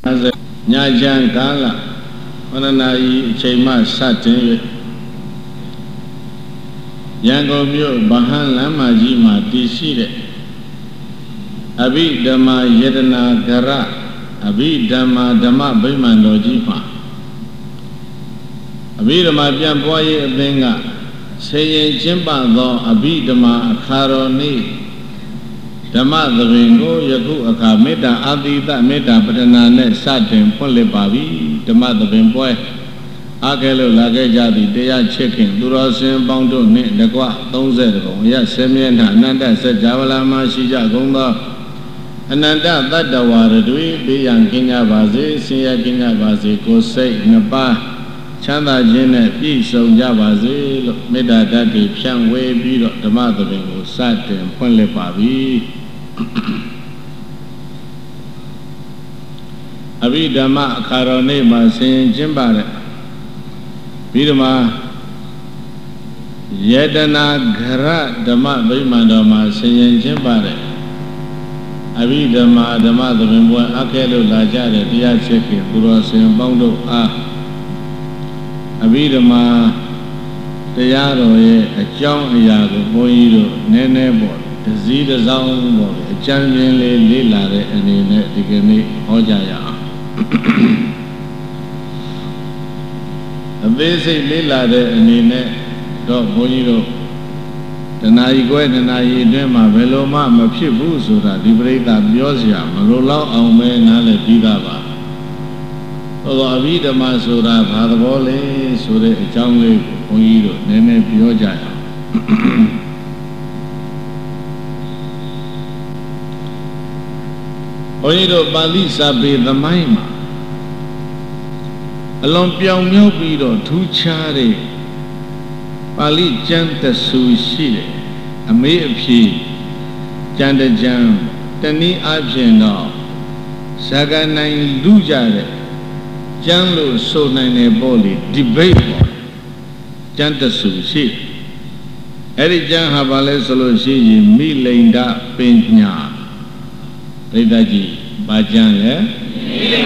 nhà giang cá là hôm nay chơi mà sát trên giang có biểu bahan lắm mà gì mà tí xí đấy abi dhamma yedana gara abi dhamma dhamma bhiman đồ chi mà abi dhamma pian bua ye bên ngã xây dựng chiến bản đó abi dhamma kharo ni Dhamma Dhavingo Yaku Aka Metta Adita Metta Padana Ne Satin Ponle Babi Dhamma Dhavin Boy Akelo Lage Jadi Deya Checking Durasin Bondo Ne Dagwa 30 Gong Ya Semyana Ananda Sajavala Mashija Gongda Ananda Dadawara Dui Biyang Kinya Bazi Siya Kinya Bazi Kosei Napa Chanda Jine Pi Sonja Bazi Metta Dati Piang We Biro Dhamma Dhavingo Satin Ponle Babi Abi Dhamma Karone Ma Sin Jimbare Bidama Yedana Gara Dhamma Bhimando Ma Sin Jimbare Abi Dhamma Dhamma Dhamma Akelo Lajare Diya Cheki Duro Sin Bondo A Abi Dhamma Tayaro Ye Ajong Ayago Boyiro Nene Bo Zida Zong Bo Champion Lilare and in the Gene Ojaya. A basic Lilare and in it, Dog Boyiro. The Naigo and Naidema, Veloma, Mapibu, Sura, Libreta, Biosia, Marola, Ome, Nale, Pidava. Although Avida Masura, Padavole, Sure, Changle, Boyiro, Nene Piojaya. Oiro Bali Sabe the Maima Along Piao Miobido, Tuchare Bali Janta Sushi, a Mayapie, Janda Jam, Tani Abjeno, Saga Nine Lujare, Janlo So Nine Boli, Debate Janta Sushi, Eri Jan Habale Soloshi, Milinda Penya. Ridaji Bajan le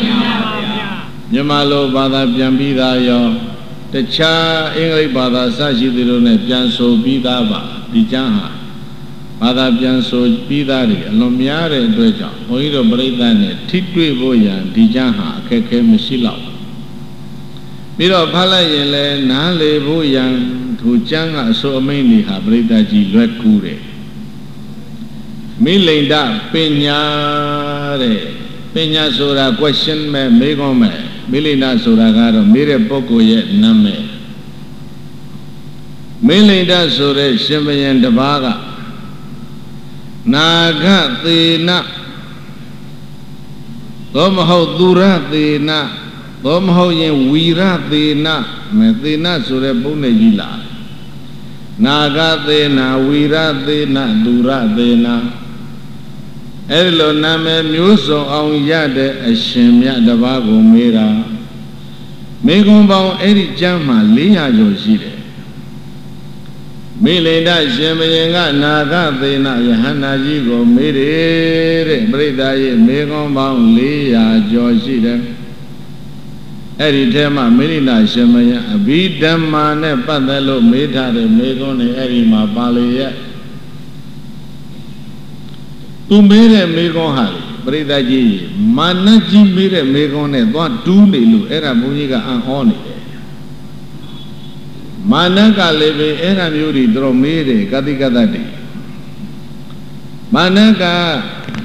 Nyamalo Bada Piambida yo the cha English Bada Sashi Dirone Pianso Bidaba Dijaha Bada Pianso Bidari Lomiare Dweja Oiro Bredane Titwe Boya Dijaha Keke Mishila Miro Pala Yele Nale Boyan Tujanga So Mainly Habridaji Lekure Milinda Penya Penya Sura question me Megome Milinda Sura Garo Mire Boko yet Name Milinda Sura Shimbayan Dabaga Naga Tina Domho Dura Tina Domho Yen Wira Tina Medina Sura Bunegila Naga Tina Wira Tina Dura Tina Elo Name Muso on Yade Ashimia Dabago Mira Megomba Eri Jama Lia Yoshide Milenda Shemayenga Naga Dena Yahana Jigo Mire Bredaye Megomba Lia Yoshide Eri Tema Milina Shemaya Abidama Ne Padalo Meta de Megone Eri Mabale Tu mere Megon Hari, Bredaji, Manaji mere Megone, what do they look? Era Muniga and Honey. Manaka leve era Muri Dromere, Gadigadadi. Manaka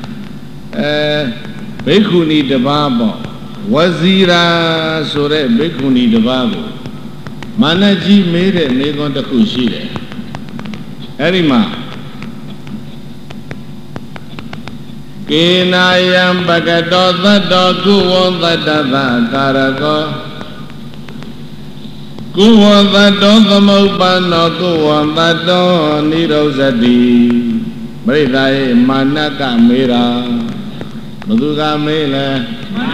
Bekuni de Babo, Wazira Sore Bekuni de Babo, Manaji mere Megon the Kushire. Erima. Kinayam Bagato the dog who won the Dava Karago. Who won the dog the Mobano, who won the dog Nidozadi. Bredae Manaka Mira. Maduga Mela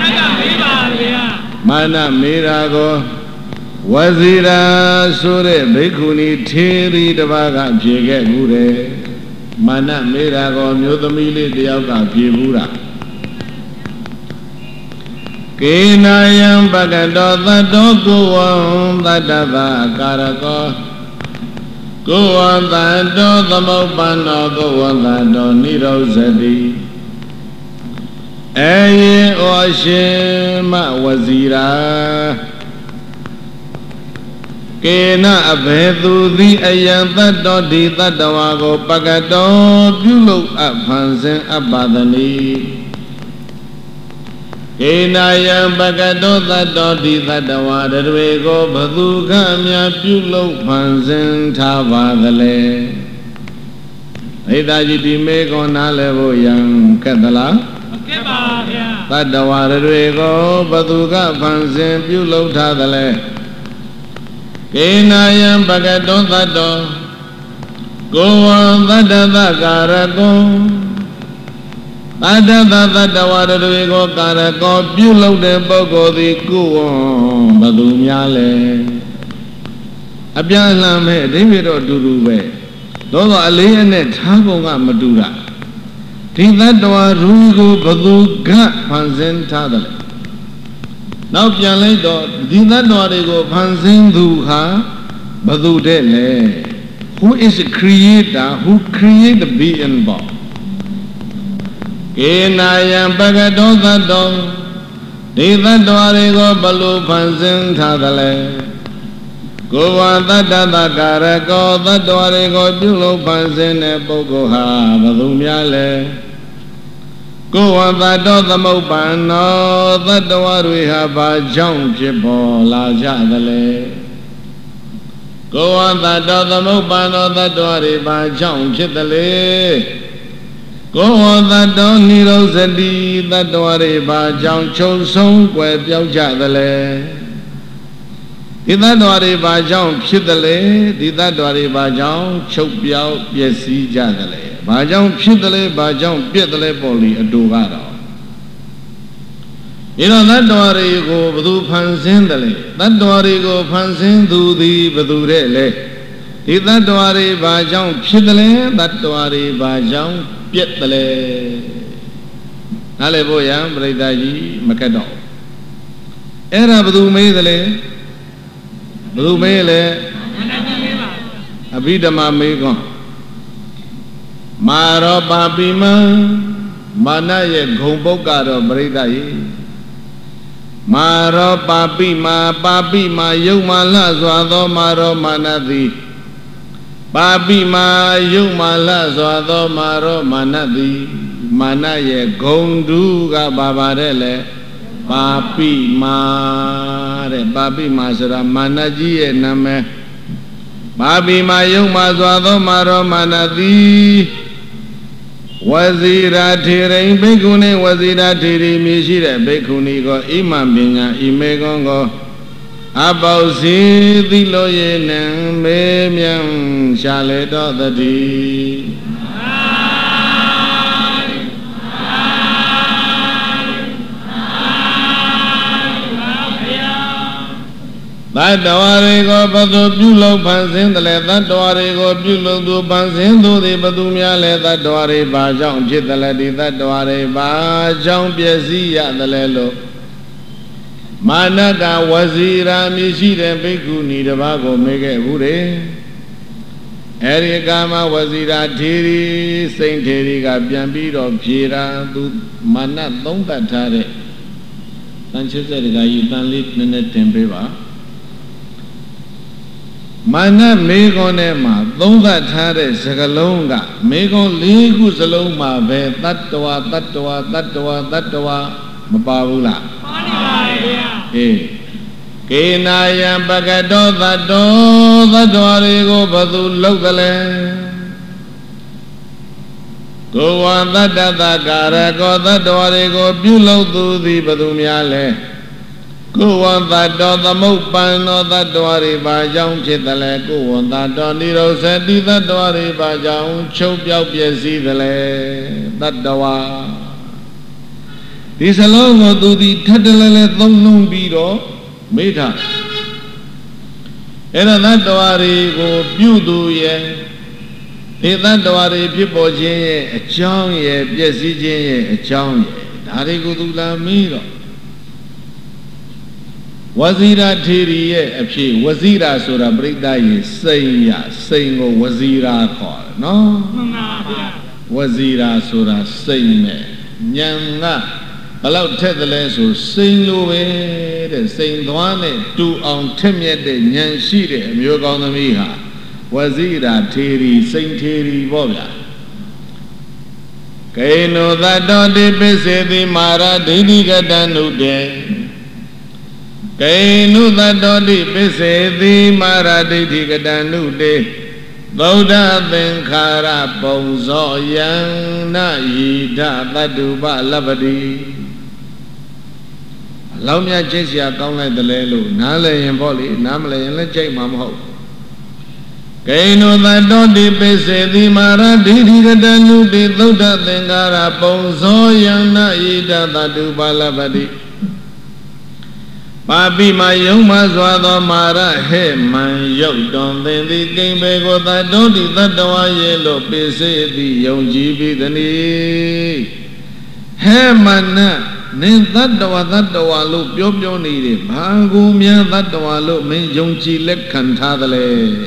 Mana Mirago. Wazira Sure Bekuni Tiri Davaga Jege Gure. Mana Mirago Myotamili Diaga Pibura Ke nayam bhagato tato kuvam tatava karako kuvam tato thamopano kuvam tato nirosati Eye oshima wazira Kena abhedu di ayam tato di tatawago bhagato pyulok abhansen abadani Kenayam bhagato tato di tatawa dadwego bhaduka mya pyulok abhansen thavadale Aitaji di meko nalevo yang katala Tatawa dadwego bhaduka abhansen pyulok thavadale Kenayam bhagato tato Govam tatava karako Tatava tatawa dadwego karako Pyulok de boko di kuvam bhadu myale Abyan lame diviro durube Dodo aliya ne thagonga madura Di tatawa rugo bhadu gha phansen thadale Nowပြန်လိုက်တော့ဒီသတ္တဝါတွေကိုဖန်ဆင်းသူဟာဘယ်သူတဲ့လဲ Who is the creator who create the being born ကေနာယံပကတောသတ္တောဒီသတ္တဝါတွေကိုဘယ်လိုဖန်ဆင်းထားသလဲကိုဝသတ္တသကာရကောသတ္တဝါတွေကိုပြုလုပ်ဖန်ဆင်းတဲ့ပုဂ္ဂိုလ်ဟာဘယ်သူများလဲကိုဝသတ္တောသမုပ္ပန္နောသတ္တဝါတွေဟာဘာကြောင့်ဖြစ်ပေါ်လာကြသလဲကိုဝသတ္တောသမုပ္ပန္နောသတ္တဝါတွေဘာကြောင့်ဖြစ်သလဲကိုဝသတ္တောနိရောဇတိသတ္တဝါတွေဘာကြောင့်ချုပ်ဆုံးကွယ်ပြောက်ကြသလဲဒီသတ္တဝါတွေဘာကြောင့်ဖြစ်သလဲဒီသတ္တဝါတွေဘာကြောင့်ချုပ်ပြောက်ပျက်စီးကြသလဲဘာကြောင့်ဖြစ်တယ်လဲဘာကြောင့်ပြက်တယ်လဲပေါ်လီအတူကတော့ဒီတော့သတ္တဝါတွေကိုဘယ်သူဖန်ဆင်းတယ်လဲသတ္တဝါတွေကိုဖန်ဆင်းသူသည်ဘယ်သူတဲ့လဲဒီသတ္တဝါတွေဘာကြောင့်ဖြစ်တယ်လဲသတ္တဝါတွေဘာကြောင့်ပြက်တယ်လဲနားလည်ဖို့ရန်ပြိဿကြီးမကတ်တော့အဲ့ဒါဘယ်သူမေးတယ်လဲဘယ်သူမေးလဲအဘိဓမ္မာမေးကောမာရောပါပိမံမာနရဲ့ဂုံပုတ်ကတော့ပြိဿကြီးမာရောပါပိမာယုံမာလစွာသောမာရောမာနသည်ပါပိမာယုံမာလစွာသောမာရောမာနသည်မာနရဲ့ဂုံတုကဘာပါတဲ့လေပါပိမာတဲ့ပါပိမာဆိုတာမာနကြီးရဲ့နာမည်ပါပိမာယုံမာစွာသောမာရောမာနသည်ဝဇီရာထေရိဘိက္ခုနီဝဇီရာထေရီမြည်ရှိတဲ့ဘိက္ခုနီကိုဣမံပညာဣမေကောကိုအပေါစီသီလိုယေနံမေမြံရှာလေတော်တည်းသတ္တဝါတွေကိုဘသူပြုလုပ်ဖန်ဆင်းတယ်လဲသတ္တဝါတွေကိုပြုလုပ်သူဖန်ဆင်းသူသည်ဘသူများလဲသတ္တဝါတွေဘာကြောင့်ဖြစ်တယ်လဲဒီသတ္တဝါတွေဘာကြောင့်ပျက်စီးရတယ်လဲလို့မာနကဝဇီရာမြည်ရှိတဲ့ဘိက္ခုနီတစ်ပါးကိုမေးခဲ့ဘူးတဲ့အဲဒီကာမဝဇီရာထေရီစိန်ထေရီကပြန်ပြီးတော့ဖြေတာသူမာနသုံးသတ်ထားတဲ့တန်ချစ်တဲ့ဒကာကြီးတန်လေးနည်းနည်းတင်ပေးပါမာနမေခွန်းထဲမှာသုံးသတ်ထားတဲ့စကားလုံးကမေခွန်း၄ခုစလုံးမှာပဲတတ္တဝါတတ္တဝါတတ္တဝါတတ္တဝါမပါဘူးလားပါပါဗျာအေးကေနာယံပကတောသတ္တောသတ္တဝါတွေကိုဘယ်သူလုပ်သလဲကိုဝသတ္တသကာရကောသတ္တဝါတွေကိုပြုလုပ်သူသည်ဘယ်သူများလဲကိုဝသတ္တောသမုပ္ပန္နောသတ္တဝါတွေဘာကြောင့်ဖြစ်သလဲကိုဝသတ္တောနိရောဇတိသတ္တဝါတွေဘာကြောင့်ချုပ်ပြောက်ပျက်စီးသလဲသတ္တဝါဒီစလုံးကိုသူသည်ထပ်တလဲလဲသုံးလုံးပြီးတော့မေးထားအဲ့ဒါသတ္တဝါတွေကိုပြုသူရဲ့ဒီသတ္တဝါတွေဖြစ်ပေါ်ခြင်းရဲ့အကြောင်းရဲ့ပျက်စီးခြင်းရဲ့အကြောင်းရဲ့ဒါတွေကိုသူလာမေးတော့ Wazira Tiri a few, Wazira Sura Brida is saying ya, saying o Wazira call, no? Wazira Sura saying Nyanga, allow Tetherless or sing away, the same one, 2 on 10 yet, the Nyan Shide, Myogon Miha, Wazira Tiri, Saint Tiri Bobia. Kaino that don't depend the Mara Didiga Danude. Kainu that dodi pise the Maraditi Gadanude Boda Venkara Bonzo Yang Na Yida Baduba Labadi Lomia Jesia Gong like the Lelu, Nale and Boli, Namle and Lejay Mamho. Kainu that dodi pise the Maraditi Gadanude Boda Venkara Bonzo Yang Na Yida Baduba Labadi Papi my young Mazwado Mara, he man, yo, don't then the game bego that don't eat that doa yellow, pisse the young GB the knee. He man, name that doa look, yo need it. Bangu mia that doa look, me young chile cantadale.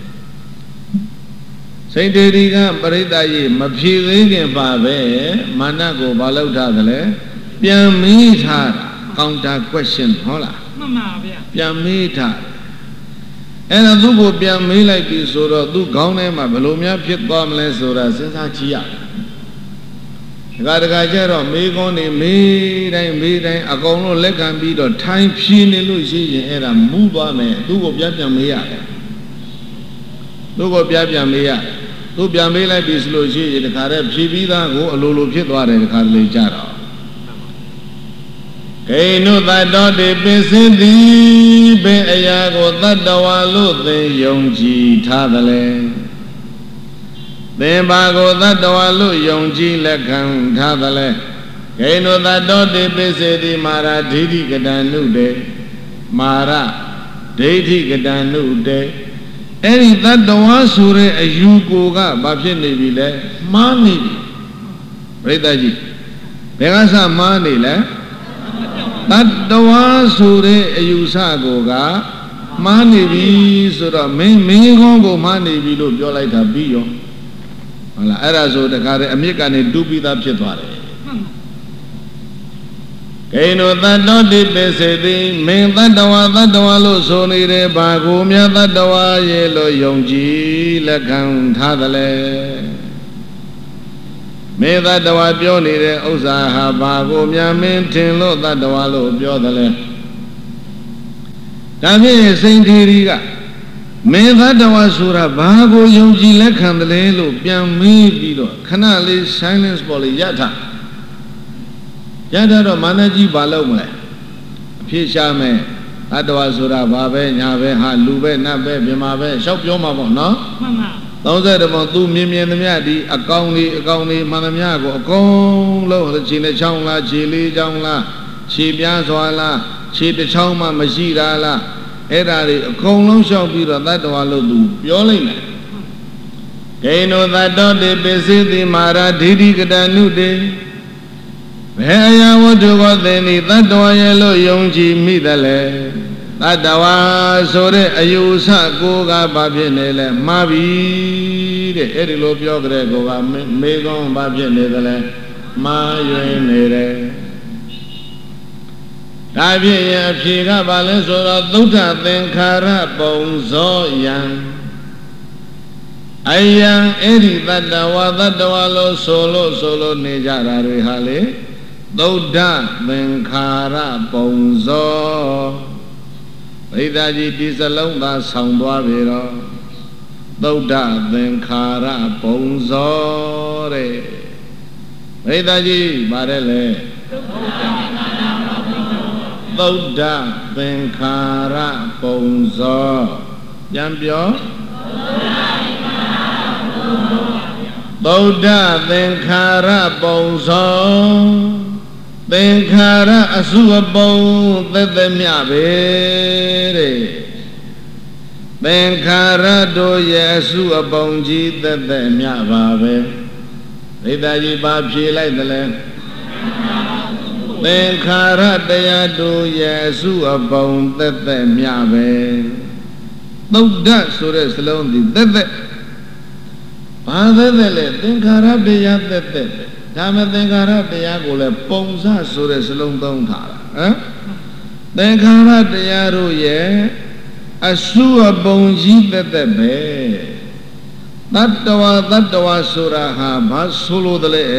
Saint Ediga, Barita ye, Mapi, Babe, Manago, Balotadale, Piamit her. Counter question, hola. Piamita. And a dubo piami like this or do gone, my Balomia, Pit Bomless or a Sensachia. Gadagajero, make only made and a gono leg and beat or time pin illusion and a move on me. Dubo Piamia. Dubo Piamia. Do Piami like this logi in the Carab Chivida, go a lulu pit or a carlejaro. Kainu that don't depend the Beago that Dawalo, the Yongji Tadale. Then Bago that Dawalo, Yongji Lekam Tadale. Kainu that don't depend the Mara Didi Gadanude. Mara Didi Gadanude. Any that Dawasure a Yugoga, Babin Nibile, Mani. Redaji. Pegasa Mani, that the one Sure Yusagoga, Mani be Sura, may go money below your light a bio. Arazo the car, American dubi that Chetware. Kaino that not depend, may that the one that the wallow so near Bagumia that the wa yellow Yongji, Lakam Tadale. May that the Wabioni, Osaha, Bago, Yamin, Tinlo, that the Wallo, Biodale. Tami Saint Iriga. May that the Wasura, Bago, Yonji, Lekan, the Lelo, Piami, Bido, Canali, Silence Boli, Yata. Yata, Manaji, Balome. Pishame, that the Wasura, Babe, Yave, Lube, Nabe, Bimabe, Shop Yomabo, no? Those are the two Mimi and the Miadi, a county, Manamiago, a cone low, the Chile Chongla, Chili Jongla, Chibiazola, Chili Choma, Mashira, Edari, a cone low shall be that one do, Piolina. Kaino that don't they busy the Mara Didi Gadanude. Where I want to go then, that one yellow Yongji Midale. That dawa sore ayusa goga babinele mabi de erilo biogre goga megon babinele ma yuenere. Dabi ya piga bale sora duta tenkara bonzo yang. Ayang eri that dawa lo solo nejara rehale. Duta tenkara bonzo. Ridaji disalong da soundwa vero. Dauda Venkara Bonzore. Ridaji Barele. Dauda Venkara Bonzo. Yambio. Dauda Venkara Bonzo. Venkara Asubabon the Miabere. Venkara do Yesu Abonji the Miababe. Ridaji Babji like the land. သင်္ခါရတရားတို့ရဲ့အစုအပုံသက်သက်မြပဲသုဒ္ဓဆိုတဲ့စလုံးဒီသက်သက်ဘာသက်သက်လဲသင်္ခါရတရားသက်သက်ပဲဒါမှသင်္ခါရတရားကိုလည်းပုံစဆိုတဲ့စလုံးသုံးထားတာဟမ်သင်္ခါရတရားတို့ရဲ့အစုအပုံကြီးသက်သက်ပဲတတ္တဝါဆိုတာဟာဘာဆိုလို့တလဲ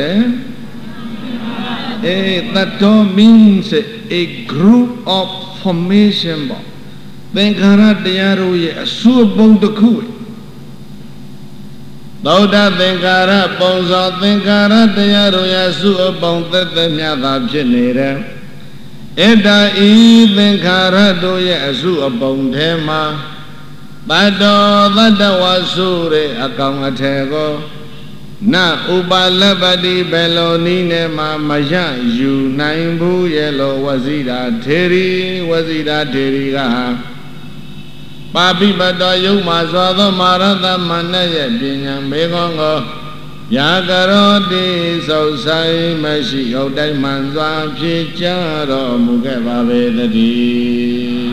Tattva means a group of formation ပေါ့သင်္ခါရတရားတို့ရဲ့အစုအပုံတစ်ခုသောတာသင်္ခါရပုံစောသင်္ခါရတရားတို့ရဲ့အစုအပုံသက်သက်မြတ်သာဖြစ်နေတယ်ဧတာဤသင်္ခါရတို့ရဲ့အစုအပုံထဲမှာတတ္တဝါဆိုတဲ့အကောင်အထည်ကိုနာဥပါလပတိဘယ်လိုနည်းနဲ့မှမရယူနိုင်ဘူးရဲ့လို့ဝဇိရာထေရီကပါပိပတောယုံမှာစွာသောမာရတမဏ္ဍရဲ့ပညာမေကောင်းကိုယာကရောတိသုဆိုင်မရှိဟုတ်တိုင်းမှန်စွာဖြေကြတော်မူခဲ့ပါပေတည်း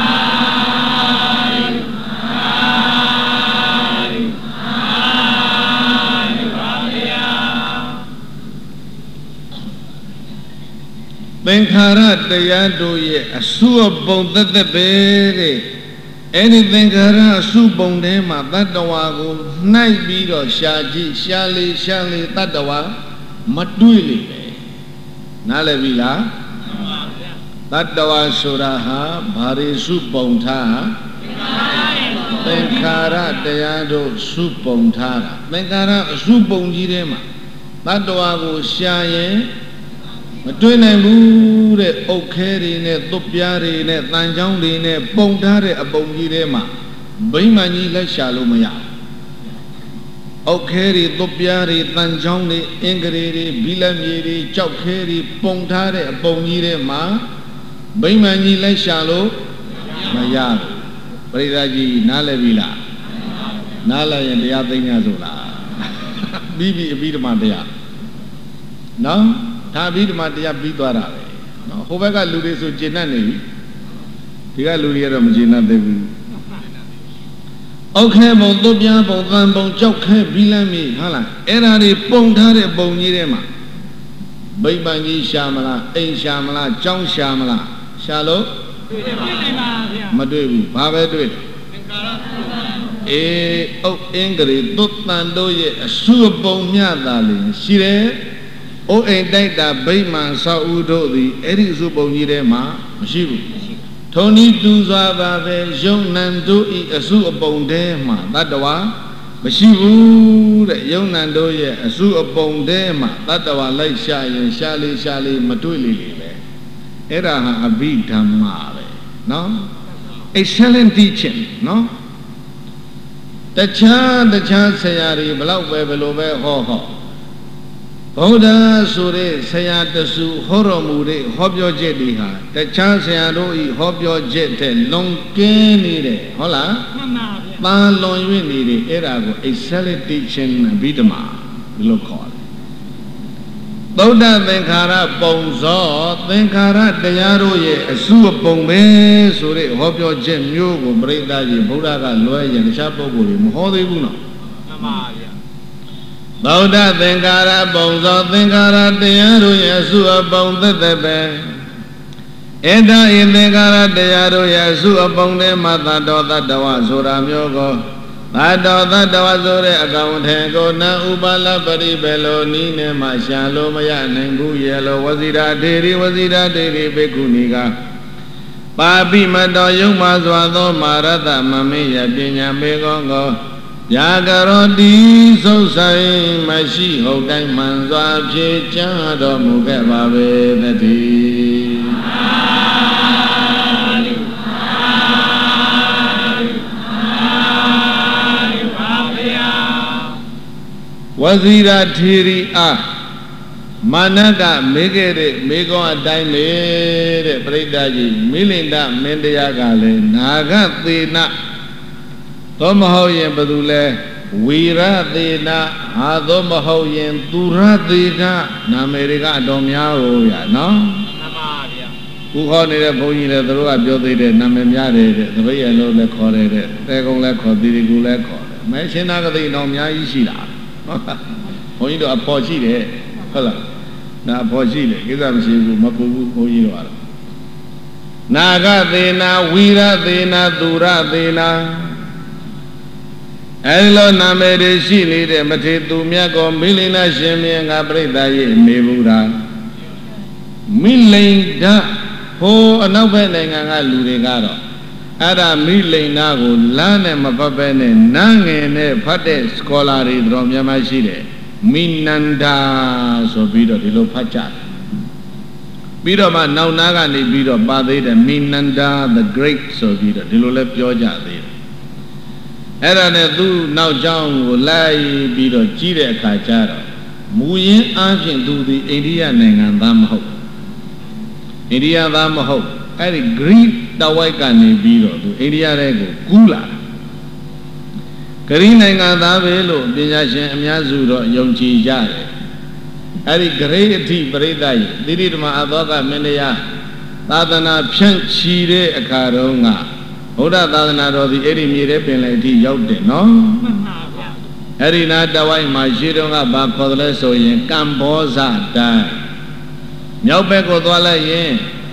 သင်္ခါရတရားတို့ရဲ့အစုအပုံသက်သက်ပဲတဲ့အဲ့ဒီသင်္ခါရအစုပုံထဲမှာတတ္တဝါကိုနှိုက်ပြီးတော့ရှာကြည့်ရှာလေတတ္တဝါမတွေ့လိမ့်မယ်နားလည်ပြီလားတတ္တဝါဆိုတာဟာဘာတွေစုပုံထားသင်္ခါရတရားတို့စုပုံထားတာသင်္ခါရအစုပုံကြီးထဲမှာတတ္တဝါကိုရှာရင်မတွေ့နိုင်ဘူးတဲ့အုတ်ခဲတွေနဲ့သွပ်ပြားတွေနဲ့တန်ချောင်းတွေနဲ့ပုံထားတဲ့အပုံကြီးထဲမှာဗိမာန်ကြီးလိုက်ရှာလို့မရဘူးအုတ်ခဲတွေသွပ်ပြားတွေတန်ချောင်းတွေအင်္ဂရေတွေဘီလက်မြေတွေကြောက်ခဲတွေပုံထားတဲ့အပုံကြီးထဲမှာဗိမာန်ကြီးလိုက်ရှာလို့မရဘူးပရိသတ်ကြီးနားလည်ပြီလားနားလည်ရင်တရားသိညာဆိုလားပြီးပြီအဘိဓမ္မာတရားနော်ဒါပြီးဒီမှာတရားပြီးသွားတာပဲနော်ဟိုဘက်ကလူတွေဆိုကျင့်တတ်နေပြီဒီကလူတွေကတော့မကျင့်တတ်သေးဘူးအောက်ခဲပုံသွပ်ပြားပုံသံပုံကြောက်ခဲဘီလမ်းမြေဟုတ်လားအဲ့ဓာတွေပုံထားတဲ့ပုံကြီးထဲမှာဗိမာန်ကြီးရှာမလားအိမ်ရှာမလားကျောင်းရှာမလားရှာလို့မတွေ့ဘူးဘာပဲတွေ့အုတ်အင်္ဂရိသွတ်တန်တို့ရဲ့အစုအပုံမြတ်တာလေရှိတယ်အိုးအိမ်တိုက်တာဗိမာန်ဆောက်ဦးတို့သည်အဲ့ဒီအစုပုံကြီးထဲမှာမရှိဘူးထုံဤတူစွာပါပဲယုံနံတို့ဤအစုအပုံထဲမှာတတ္တဝါမရှိဘူးတဲ့ယုံနံတို့ရဲ့အစုအပုံထဲမှာတတ္တဝါလိုက်ရှာရင်ရှာလေမတွေ့လေပဲအဲ့ဒါဟာအဘိဓမ္မာပဲနော် excellent teaching နော်တခြားဆရာတွေဘလောက်ပဲဘယ်လိုပဲဟောဗုဒ္ဓဆိုတဲ့ဆရာတဆူဟောတော်မူတဲ့ဟောပြောချက်တွေဟာတခြားဆရာတို့ဤဟောပြောချက်တဲ့လွန်ကင်းနေတယ်ဟုတ်လားမှန်ပါဗျာပါလွန်၍နေတယ်အဲ့ဒါကို excellent teaching အဘိဓမ္မာလို့ခေါ်တယ်ဗုဒ္ဓသင်္ခါရပုံစောသင်္ခါရတရားတို့ရဲ့အစုအပုံပဲဆိုတဲ့ဟောပြောချက်မျိုးကိုပြိဿကြီးဗုဒ္ဓကလွဲရင်တခြားပုဂ္ဂိုလ်တွေမဟောသေးဘူးနော်မှန်ပါဗျာဗုဒ္ဓသင်္ခါရပုံစောသင်္ခါရတရားတို့ရဲ့အစုအပုံသက်သက်ပဲဧတာဤသင်္ခါရတရားတို့ရဲ့အစုအပုံထဲမှာတတ္တဝဆိုတာမျိုးကိုတတ္တဝဆိုတဲ့အကောင်ထဲကိုနံဥပါလပရိဘယ်လိုနည်းနဲ့မှရှာလို့မရနိုင်ဘူးရဲ့လို့ဝဇိရာထေရီဘိက္ခုနီကပါပိမတောယုံမှာစွာသောမာရတမမေယပညာမေကောကိုယာကရောတိသုဆိုင်မရှိဟုတ်တိုင်းမှန်စွာဖြေချတော်မူခဲ့ပါပေတည်းဝဇိရာထေရီအားမာနကမေခဲ့တဲ့မေကောအတိုင်းလေတဲ့ပရိသတ်ကြီးမိလင်ဒမင်းတရားကလည်းနာဂသေနသောမဟုတ်ရင်ဘယ်သူလဲဝီရသေနဟာသောမဟုတ်ရင်သူရသေကနာမည်တွေကအတော်များဟောရနော်ခုခေါ်နေတဲ့ဘုန်းကြီးလည်းသူတို့ကပြောသေးတယ်နာမည်များတယ်တဲ့သပိတ်ရလို့လည်းခေါ်တယ်တဲ့တဲကုန်းလည်းခေါ်သီရိကူလည်းခေါ်တယ်မဲရှင်နာကတိတော်အများကြီးရှိတာဘုန်းကြီးတို့အဖို့ရှိတယ်ဟုတ်လားနာအဖို့ရှိတယ်ကိစ္စမရှိဘူးမပူဘူးဘုန်းကြီးတို့ကတော့နာဂသေနာဝီရသေနာသူရသေနာအဲဒီလိုနာမည်တွေရှိနေတဲ့မထေသူမြတ်ကောမိလိန်နာရှင်မြတ်ကပြိဿရဲ့နေဘူးလားမိလိန်ဓာဟိုအနောက်ဘက်နိုင်ငံကလူတွေကတော့အဲ့ဒါမိလိန်နာကိုလမ်းနဲ့မပတ်ပဲနဲ့နန်းငယ်နဲ့ဖတ်တဲ့စကောလာတွေတော်များများရှိတယ်မိနန္ဒာဆိုပြီးတော့ဒီလိုဖတ်ကြတယ်ပြီးတော့မှနောက်နာကနေပြီးတော့ပါသေးတယ်မိနန္ဒာ the great ဆိုပြီးတော့ဒီလိုလဲပြောကြသေးတယ်အဲ့ဒါနဲ့သူ့နောက်ကျောင်းကိုလိုက်ပြီးတော့ကြီးတဲ့အခါကျတော့မူရင်းအားဖြင့်သူဒီအိန္ဒိယနိုင်ငံသားမဟုတ်အိန္ဒိယသားမဟုတ်အဲ့ဒီ Greek တဝိုက်ကနေပြီးတော့သူအိန္ဒိယထဲကိုကူးလာဂရိနိုင်ငံသားပဲလို့ပညာရှင်အများစုတော့ယုံကြည်ကြတယ်အဲ့ဒီဂရိအထိပရိသတ်ကြီးသီရိဓမ္မအသောကမင်းတရားသာသနာဖြန့်ချီတဲ့အခါတုန်းကဘုရားသာသနာတော်ဒီအဲ့ဒီမြေထဲပင်လယ်အထိရောက်တယ်နော်မှန်ပါဗျာအဲ့ဒီနာတဝိုက်မှာရှေးတုန်းကဘာခေါ်တယ်လဲဆိုရင်ကမ္ဘောဇတိုင်းမြောက်ဘက်ကိုသွားလိုက်ရင်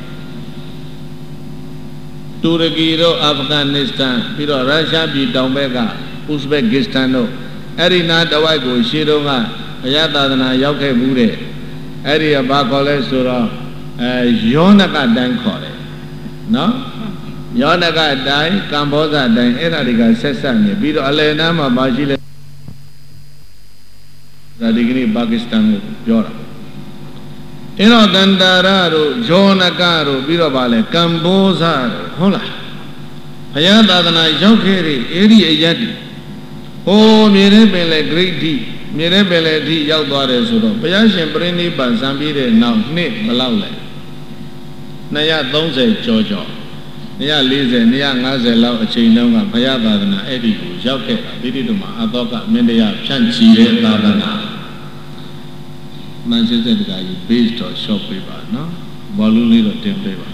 တူရကီတို့အာဖဂန်နစ္စတန်ပြီးတော့ရုရှားပြည်တောင်ဘက်ကဥဇဘက်ကစ္စတန်တို့အဲ့ဒီနာတဝိုက်ကိုရှေးတုန်းကဘုရားသာသနာရောက်ခဲ့မှုတဲ့အဲ့ဒီကဘာခေါ်လဲဆိုတော့ယောနကတိုင်းခေါ်တယ်နော်ယောနကတိုင်းကမ္ဘောဇတိုင်းအဲ့ဒါတွေကဆက်ဆက်နေပြီးတော့အလယ်နားမှာပါရှိလဲဒါဒီကနေ့ပါကစ္စတန်ကိုပြောတာအဲ့တော့တန္တာရတို့ယောနကတို့ပြီးတော့ဗာလဲကမ္ဘောဇတို့ဟုတ်လားဘုရားသာသနာရောက်ခဲ့တဲ့အဲ့ဒီအရက်ဒီဟိုမြေထဲပင်လဲဂရိတ်တိမြေထဲပင်လဲအထိရောက်သွားတယ်ဆိုတော့ဘုရားရှင်ပြိဋိဘံဇံပြီးတဲ့နောက်နှစ်ဘယ်လောက်လဲ230ကျော်ကျော်240 250လောက်အချိန်တုန်းကဘုရားသာသနာအဲ့ဒီကိုရောက်ခဲ့တာသီရိဓမ္မအသောကမင်းတရားဖြန့်ချီတဲ့သာသနာမန်စစ်စစ်တကကြီး base တော့ shop ပေးပါနော်ဘောလုံးလေးတော့တင်ပေးပါ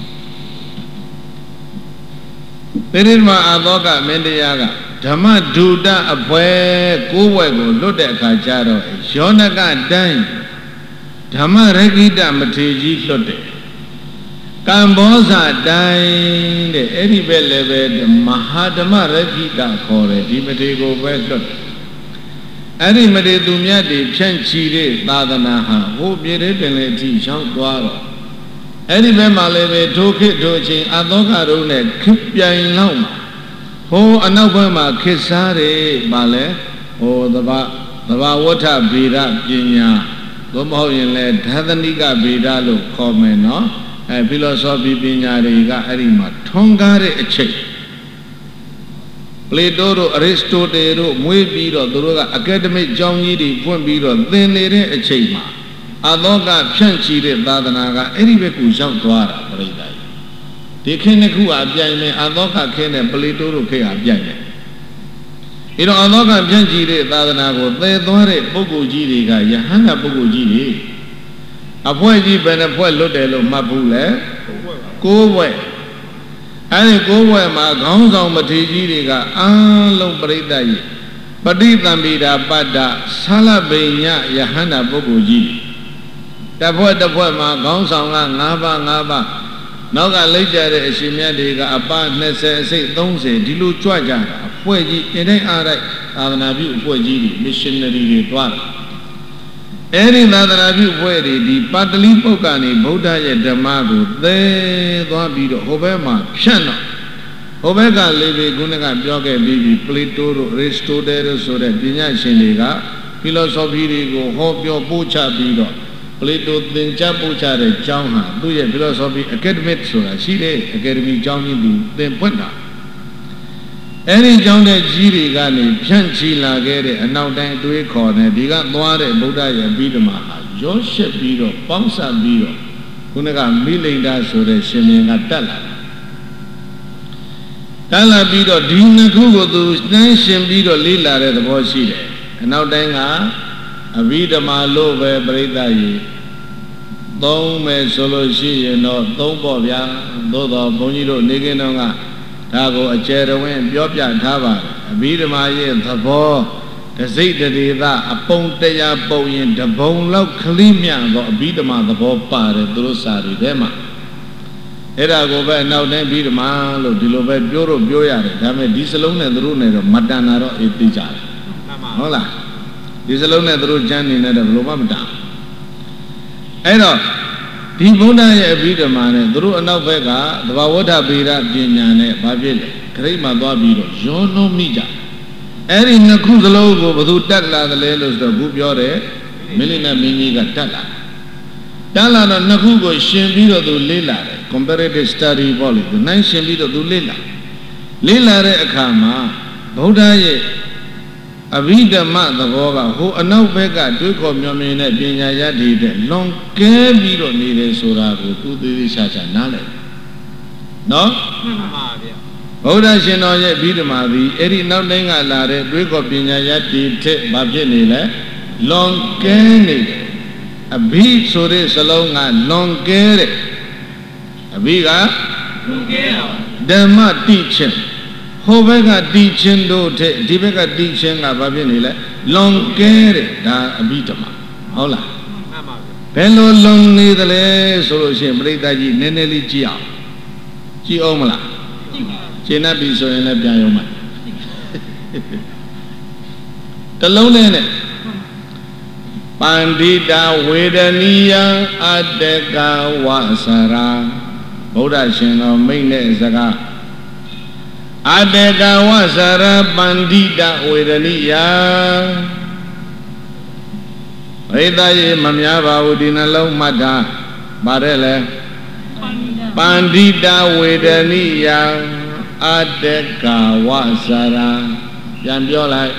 သီရိဓမ္မအသောကမင်းတရားကဓမ္မဒုတအဖွဲ9ဘွဲ့ကိုလွတ်တဲ့အခါကျတော့ယောနကတိုင်းဓမ္မရခိတမထေကြီးလွတ်တယ်ကမ္ဘောဇတိုင်းတဲ့အဲ့ဒီပဲလည်းပဲမဟာဓမ္မရခိတခေါ်တယ်ဒီမထေကိုပဲလွတ်တယ်အဲ့ဒီမထေသူမြတ်တွေဖြန့်ချီတဲ့သာသနာဟာဟိုပြည်တဲ့ပင်လေအထိရောက်သွားတော့အဲ့ဒီဘက်မှာလည်းပဲထိုခေတ်ထိုအချိန်အသောကတို့နဲ့ခေပြိုင်လောက်မှာဟိုအနောက်ဘက်မှာခေစားတယ်ဗာလဲဟိုသဘာဝဋ္ဌဗေဒပညာသို့မဟုတ်ရင်လည်းဓာသနိကဗေဒလို့ခေါ်မယ်နော်ဖီလိုဆိုဖီပညာတွေကအဲ့ဒီမှာထွန်းကားတဲ့အချိန်ပလေတိုတို့အရစ္စတိုတယ်တို့မွေးပြီးတော့သူတို့ကအကယ်ဒမစ်ကျောင်းကြီးတွေဖွင့်ပြီးတော့သင်နေတဲ့အချိန်မှာအသောကဖြန့်ချီတဲ့သာသနာကအဲ့ဒီဘက်ကိုရောက်သွားတာပြိဿကြီးဒီခင်းတစ်ခုအပြိုင်နဲ့အသောကခင်းနဲ့ပလေတိုတို့ခေတ်အပြိုင်နဲ့ဒီတော့အသောကဖြန့်ချီတဲ့သာသနာကိုသေသွားတဲ့ပုဂ္ဂိုလ်ကြီးတွေကယဟန်ကပုဂ္ဂိုလ်ကြီးတွေအဖွဲ့ကြီးဘယ်နှဖွဲ့လွတ်တယ်လို့မှတ်ဘူးလေ9ဘွဲ့အဲဒီ9ဘွဲ့မှာခေါင်းဆောင်မထေကြီးတွေကအားလုံးပြိဿကြီးပဋိသံပိတာပတ္တသာလပိညယဟန္တာပုဂ္ဂိုလ်ကြီးတစ်ဖွဲ့မှာခေါင်းဆောင်က5ပါးနောက်ကလိုက်ကြတဲ့အရှင်မြတ်တွေကအပ20အစိတ်30ဒီလိုကြွကြတာအဖွဲ့ကြီးအင်းတိုင်းအားလိုက်သာသနာပြုအဖွဲ့ကြီးတွေ missionary တွေတွားတယ်အဲ့ဒီသာသနာပြုအဖွဲ့တွေဒီပါတလိပုတ်ကနေဗုဒ္ဓရဲ့ဓမ္မကိုသေသွားပြီးတော့ဟိုဘက်မှာဖြန့်တော့ဟိုဘက်ကလေဘေကုဏကပြောခဲ့ပြီးပြီပလေတိုတို့အရစ္စတိုတယ်တို့ဆိုတဲ့ပညာရှင်တွေကဖီလိုဆိုဖီတွေကိုဟောပြောပို့ချပြီးတော့ပလေတိုသင်ကြားပို့ချတဲ့ကျောင်းဟာသူ့ရဲ့ဖီလိုဆိုဖီအကယ်ဒမစ်ဆိုတာရှိတယ်အကယ်ဒမီကျောင်းကြီးသူသင်ဖွင့်တာအဲ့ဒီကျောင်းတဲ့ကြီးတွေကနေဖြန့်ချီလာခဲ့တဲ့အနောက်တိုင်းအတွေးခေါ်နေဒီကသွားတဲ့ဗုဒ္ဓရဲ့ပြီးဓမ္မဟာရောရှက်ပြီးတော့ပေါင်းစပ်ပြီးတော့ခုနကမိလိန်ဒါဆိုတဲ့ရှင်မင်းကတက်လာပြီးတော့ဒီနှစ်ခုကိုသူနှိုင်းရှင်ပြီးတော့လေးလာတဲ့သဘောရှိတယ်အနောက်တိုင်းကအဘိဓမ္မာလို့ပဲပြိဿကြီးသုံးမယ်ဆိုလို့ရှိရင်တော့သုံးပေါ့ဗျာသို့တော်ဘုန်းကြီးတို့နေကင်းတော်ကဒါကိုအကျယ်တော်ဝင်ပြောပြထားပါတယ်အဘိဓမ္မာရဲ့သဘောတစိတ်တရေသအပုံတရားပုံရင်တပုံလောက်ကလေးမြတော့အဘိဓမ္မာသဘောပါတယ်သူတို့စာတွေထဲမှာအဲ့ဒါကိုပဲနောက်တိုင်းအဘိဓမ္မာလို့ဒီလိုပဲပြောတော့ပြောရတယ်ဒါပေမဲ့ဒီစလုံးနဲ့သူတို့နဲ့တော့မတန်တာတော့အေးသိကြတယ်ဟုတ်လားဒီစလုံးနဲ့သူတို့ကျမ်းနေနဲ့တော့ဘယ်လိုမှမတန်အဲ့တော့ဒီဘုရားရဲ့အဘိဓမ္မာနဲ့သူတို့အနောက်ဘက်ကသဘာဝတ္ထဗေဒပညာနဲ့ဘာဖြစ်လဲခရိမှသွားပြီးတော့ရောနှောမိကြအဲ့ဒီနှစ်ခုစလုံးကိုဘယ်သူတက်လာသလဲလို့ဆိုတော့ခုပြောတယ်မင်းလေးနဲ့မင်းကြီးကတက်လာတော့နှစ်ခုကိုရှင်ပြီးတော့သူလေ့လာတယ် comparative study ပေါ့လေသူနိုင်ရှင်ပြီးတော့သူလေ့လာတဲ့အခါမှာဘုရားရဲ့အဘိဓမ္မသဘောကဟိုအနောက်ဘက်ကတွေးခေါ်မျှော်မြင်တဲ့ပညာရတ္တိတဲ့လွန်ကဲပြီးတော့နေတယ်ဆိုတာကိုသူသေးသေးချာချာနားလည်နော်မှန်ပါဗျာဘုရားရှင်တော်ရဲ့အဘိဓမ္မာသည်အဲ့ဒီနောက်တိုင်းကလာတဲ့တွေးခေါ်ပညာရတ္တိထက်ဘာဖြစ်နေလဲလွန်ကဲနေတယ်အဘိဆိုတဲ့စလုံးကလွန်ကဲတဲ့အဘိကလွန်ကဲတာဓမ္မတိချင်းဟိုဘက်ကတီးချင်းတို့ထက်ဒီဘက်ကတီးချင်းကဘာဖြစ်နေလဲလွန်ကဲတဲ့ဒါအဘိဓမ္မာဟုတ်လားမှန်ပါဗျဘယ်လိုလွန်နေသလဲဆိုလို့ရှိရင်ပြိဿကြီးနည်းနည်းလေးကြည့်အောင်မလားရှင်းနေပြီဆိုရင်လည်းပြန်ရုံမှာတလုံးနဲ့ပန္တိတာဝေဒနိယအတ္တကဝဆရာဗုဒ္ဓရှင်တော်မိန့်တဲ့စကားအတ္တကဝဆရာပန္တိတာဝေဒနိယဝိသယေမများပါဘူးဒီနှလုံးမှတ်တာပါတယ်လေပန္တိတာဝေဒနိယအတ္တကဝဆရာပြန်ပြောလိုက်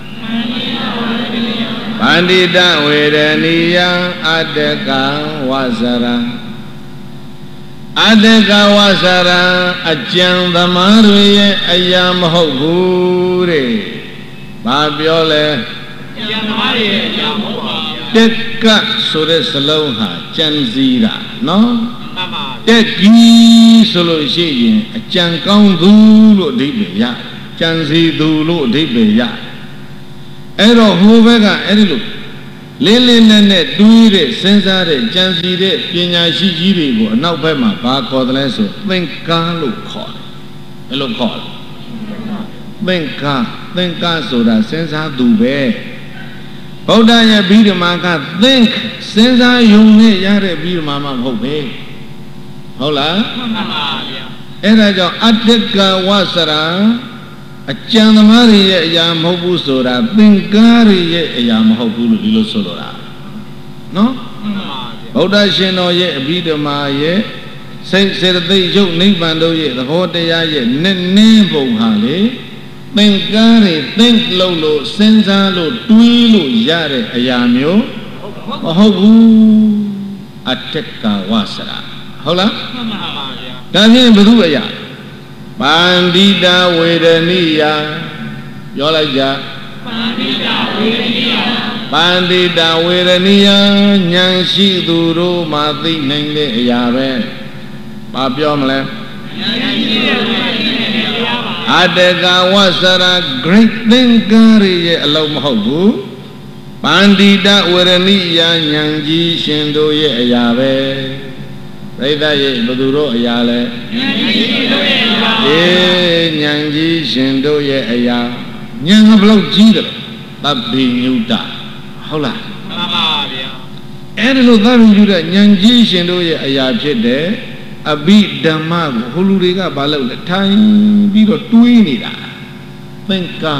ပန္တိတဝေဒနိယအတ္တကဝဆရာအတ္တကဝဆရာအကျံသမားတွေရဲ့အရာမဟုတ်ဘူးတဲ့ဘာပြောလဲအကျံသမားတွေရဲ့အရာမဟုတ်ပါဘူးတက်ကဆိုတဲ့စလုံးဟာကြံစည်တာနော်တက်ကြီးဆိုလို့ရှိရင်အကြံကောင်းသူလို့အဓိပ္ပာယ်ရကြံစည်သူလို့အဓိပ္ပာယ်ရအဲ့တော့ဟိုဘက်ကအဲ့ဒီလိုလေးလေးနက်နက်တွေးတဲ့စဉ်းစားတဲ့ကြံစည်တဲ့ပညာရှိကြီးတွေကိုအနောက်ဘက်မှာဘာခေါ်တယ်လဲဆိုသင်္ကားလို့ခေါ်တယ်ဘယ်လိုခေါ်လဲသင်္ကားဆိုတာစဉ်းစားသူပဲဗုဒ္ဓရဲ့ဘိဓမ္မာက think စဉ်းစားယုံနဲ့ရတဲ့ဘိဓမ္မာမှမဟုတ်ပဲဟုတ်လားမှန်ပါဗျာအဲ့ဒါကြောင့်အတ္တကဝဆရာအကျံသမားတွေရဲ့အရာမဟုတ်ဘူးဆိုတာသင်္ကားတွေရဲ့အရာမဟုတ်ဘူးလို့ဒီလိုဆိုလိုတာနော်မှန်ပါဗျာဗုဒ္ဓရှင်တော်ရဲ့အဘိဓမ္မာရဲ့စိတ်စေတသိက်ရုပ်နိဗ္ဗာန်တို့ရဲ့သဘောတရားရဲ့နည်းနည်းပုံဟာလေသင်္ကားတွေသင်္လို့စဉ်းစားလို့တွေးလို့ရတဲ့အရာမျိုးမဟုတ်ဘူးအတ္တကဝဆရာဟုတ်လားမှန်ပါပါဗျာဒါဖြင့်ဘုသူအရာပန္တိတာဝေဒနိယပြောလိုက်ကြပန္တိတာဝေဒနိယပန္တိတာဝေဒနိယဉာဏ်ရှိသူတို့မှသိနိုင်တဲ့အရာပဲဘာပြောမလဲဉာဏ်ရှိတဲ့သူမှသိနိုင်တဲ့အရာပါအတ္တကဝဆရာ great thinker ရဲ့အလုံးမဟုတ်ဘူးပန္တိတာဝေဒနိယဉာဏ်ကြီးရှင်တို့ရဲ့အရာပဲပြိဿရဲ့ဘသူတို့အရာလဲဉာဏ်ကြီးတို့ရဲ့အရာအေးဉာဏ်ကြီးရှင်တို့ရဲ့အရာဉာဏ်ကဘလို့ကြီးတယ်သဗ္ဗညုတဟုတ်လားမှန်ပါဗျာအဲ့ဒီလိုသဗ္ဗညုတဉာဏ်ကြီးရှင်တို့ရဲ့အရာဖြစ်တဲ့အဘိဓမ္မာကိုဟိုလူတွေကဘာလုပ်လဲထိုင်ပြီးတော့တွေးနေတာသင်္ကာ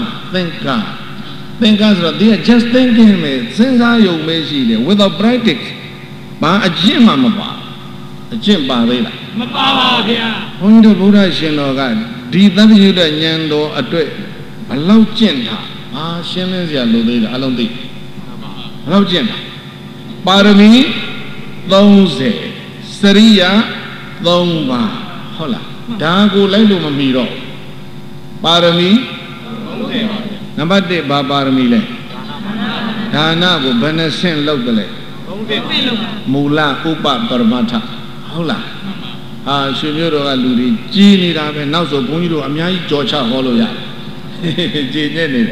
ဆိုတော့ they are just thinking ပဲစဉ်းစားယုံပဲရှိတယ် without practice ဘာအကျင့်မှမပါအကျင့်ပါသေးလားမပါပါဗျာဘုန်းကြီးတို့ဗုဒ္ဓရှင်တော်ကဒီသဗ္ဗညုတဉာဏ်တော်အတွက်ဘလောက်ကျင့်တာဘာရှင်းလင်းစရာလိုသေးတာအလုံးသိဘလောက်ကျင့်တာပါရမီ30စရိယ3ပါးဟုတ်လားဒါကိုလိုက်လို့မမီတော့ပါရမီ30ပါနံပါတ်1ဘာပါရမီလဲဒါနကိုဘယ်နှဆင့်လောက်တယ်လဲ30 Mula Upa Paramata Hola Shumiro Ludi Gini Rabe now so Bunyu Amia Georgia Holoya Gini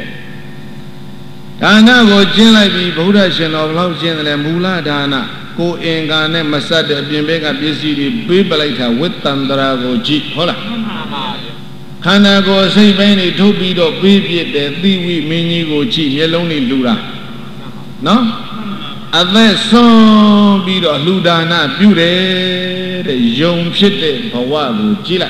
Dana go Jin Buddha Shin of Love Jin and Mula Dana Go in Gane Masada Bimbega Busy Bibalaita with Tandrago G Hola Kana go say many to be the baby that we mini go G Yeloni Lura No? And then some be the Ludana beauty, the young shit, Pawabu, Gila.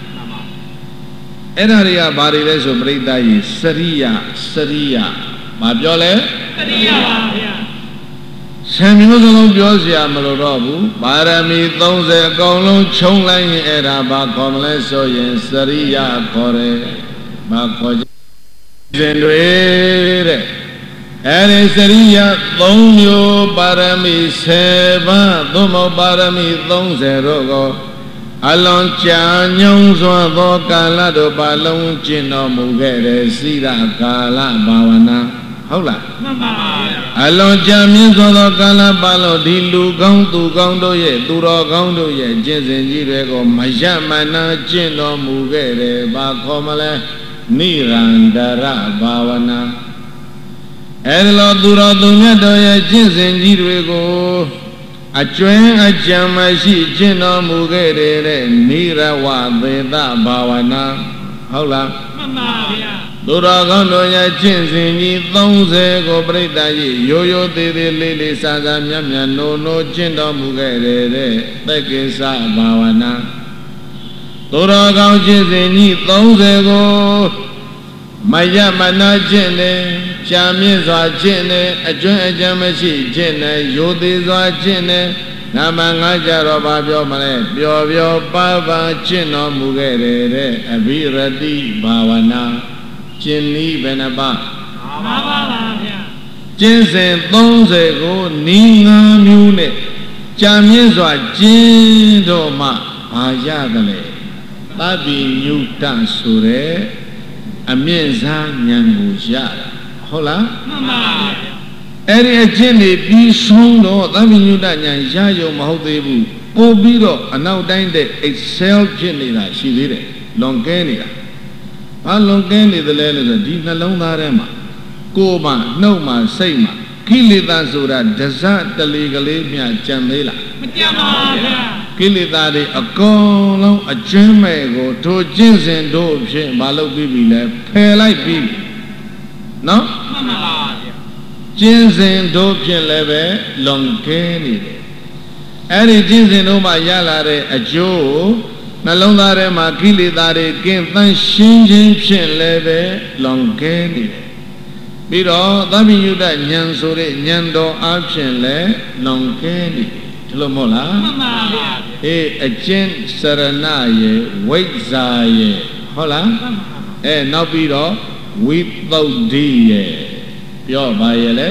Enaria body less of break that is Saria, Mabiole, Samuel Biosia Malorabu, Barami, those a golden chonglang era back on less so yen Saria Kore, Bako Zendre. Saria, Lonyo, Barami, Seva, Domo Barami, Lonzerogo, Alon Chan, Yongzo, Calado, Balon, Chino, Mugere, Sida, Kala, Bawana, Hola. Alon Jamizo, Kala, Balo, Dilu, Gondo, Gondo, Ye, Duro, Gondo, Ye, Jensen, Jirego, Majamana, Chino, Mugere, Bakomale, Nirandara, Bawana. Hello, Dura Dunya, Jinsen Jirego, a train, a jamashi, Jino Mugere, Nira Wabeda, Bawana, Hola, Dura Gondoya, Jinsen, Thonze, Gobreda, Yo, de Lily Saza, Yamia, no, Jino Mugere, Bekisa, Bawana, Dura Jinsen, Thonze go. Maya Mana Jene, Chamizwa Jene, a joint Jamashi Jene, Yodizwa Jene, Namanga Roba Mane, Bio Baba Jino Mugere, Abiradi Bawana, Jini Benaba Jensen Donze go, Ninga Mune, Chamizwa Jindoma, Ayadale, Babi Newton Sure. Amienza Nyango Yara. Hola? Eri a jenny be soon or Daminuda Nyanjayo Mahodebu, Obiro, and now dine the excel jenny that she did it. Longania. Longani the letter, Dina Longarema. Goma, Noma, Sema, Kilida Zura, Desert the legally Mia Jamela. Kilidari a call a Jemago to Jinsen do Malo Bibi, pay like Bibi. No? Jinsen do leve, long candy. Any Jinsen over Yalare a Joe, Nalonare Makilidari came than Shinjin leve, long candy. Biro, Damiuda Nyansore, Nyando option le, long candy. Tlomola, a gen Saranaye, wait Zaye, Hola, now biro, without D. Pure Bayele,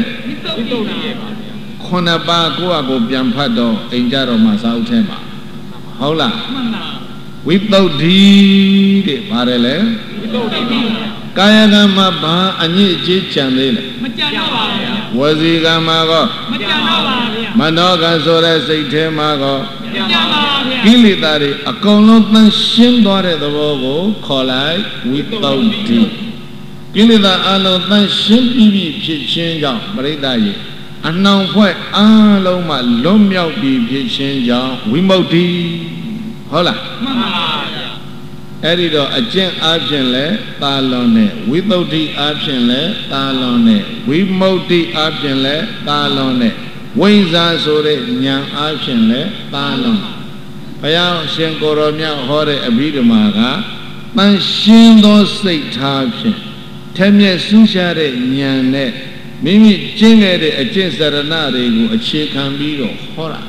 Konaba Guago Biampado, Injaro Masautema, Hola, without D. Marele, Kayagama Ba, Ani Jichandele, Wazigamago. Manoga Zora Sate Mago Kilitari, a colon Shindore the Vogo, Kolai, without D. Kilida Alon Shimpi Pichinja, Bredaye, and now what Aloma Lomia be Pichinja, Wimoti, Hola. Editor, a gen option le, Talone, without the option le, Talone, Wimoti option le, Talone. Winza Sore, Yang option le, Talon. Paya Shenkoromia Hore Abidamaga, Man Shindo State option. Temye Sushare Nyane, Mimi Jingere, a Jinsaranari, a chicken beetle, Hora.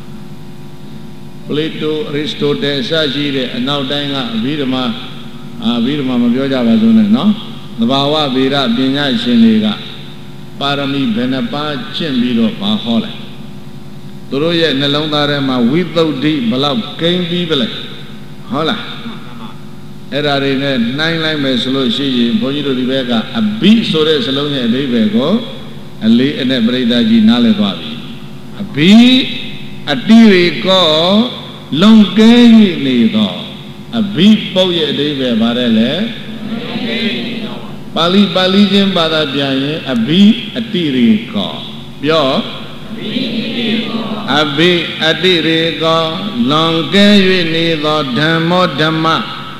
Plato, Aristotle, Sajire, and now Danga, Vidama, Vidama Mabioja Bazuna, no? The Bawa Vira, Binya Shinega, Parami, Benapa, Chimbiro, Bahola. Turoya, Nelondarema, without deep, below, came people. Hola. Erarine, 9 line solution, Bonito Rebecca, a big story salon at Rebecca, and lay in a Bredaji Nalebabi. Abi Adiriko Longe Nido Abi Boya Deve Barele Bali Balijin Badabian Abi Adiriko Yo Abi Adiriko Longe Nido Dhammo Dhamma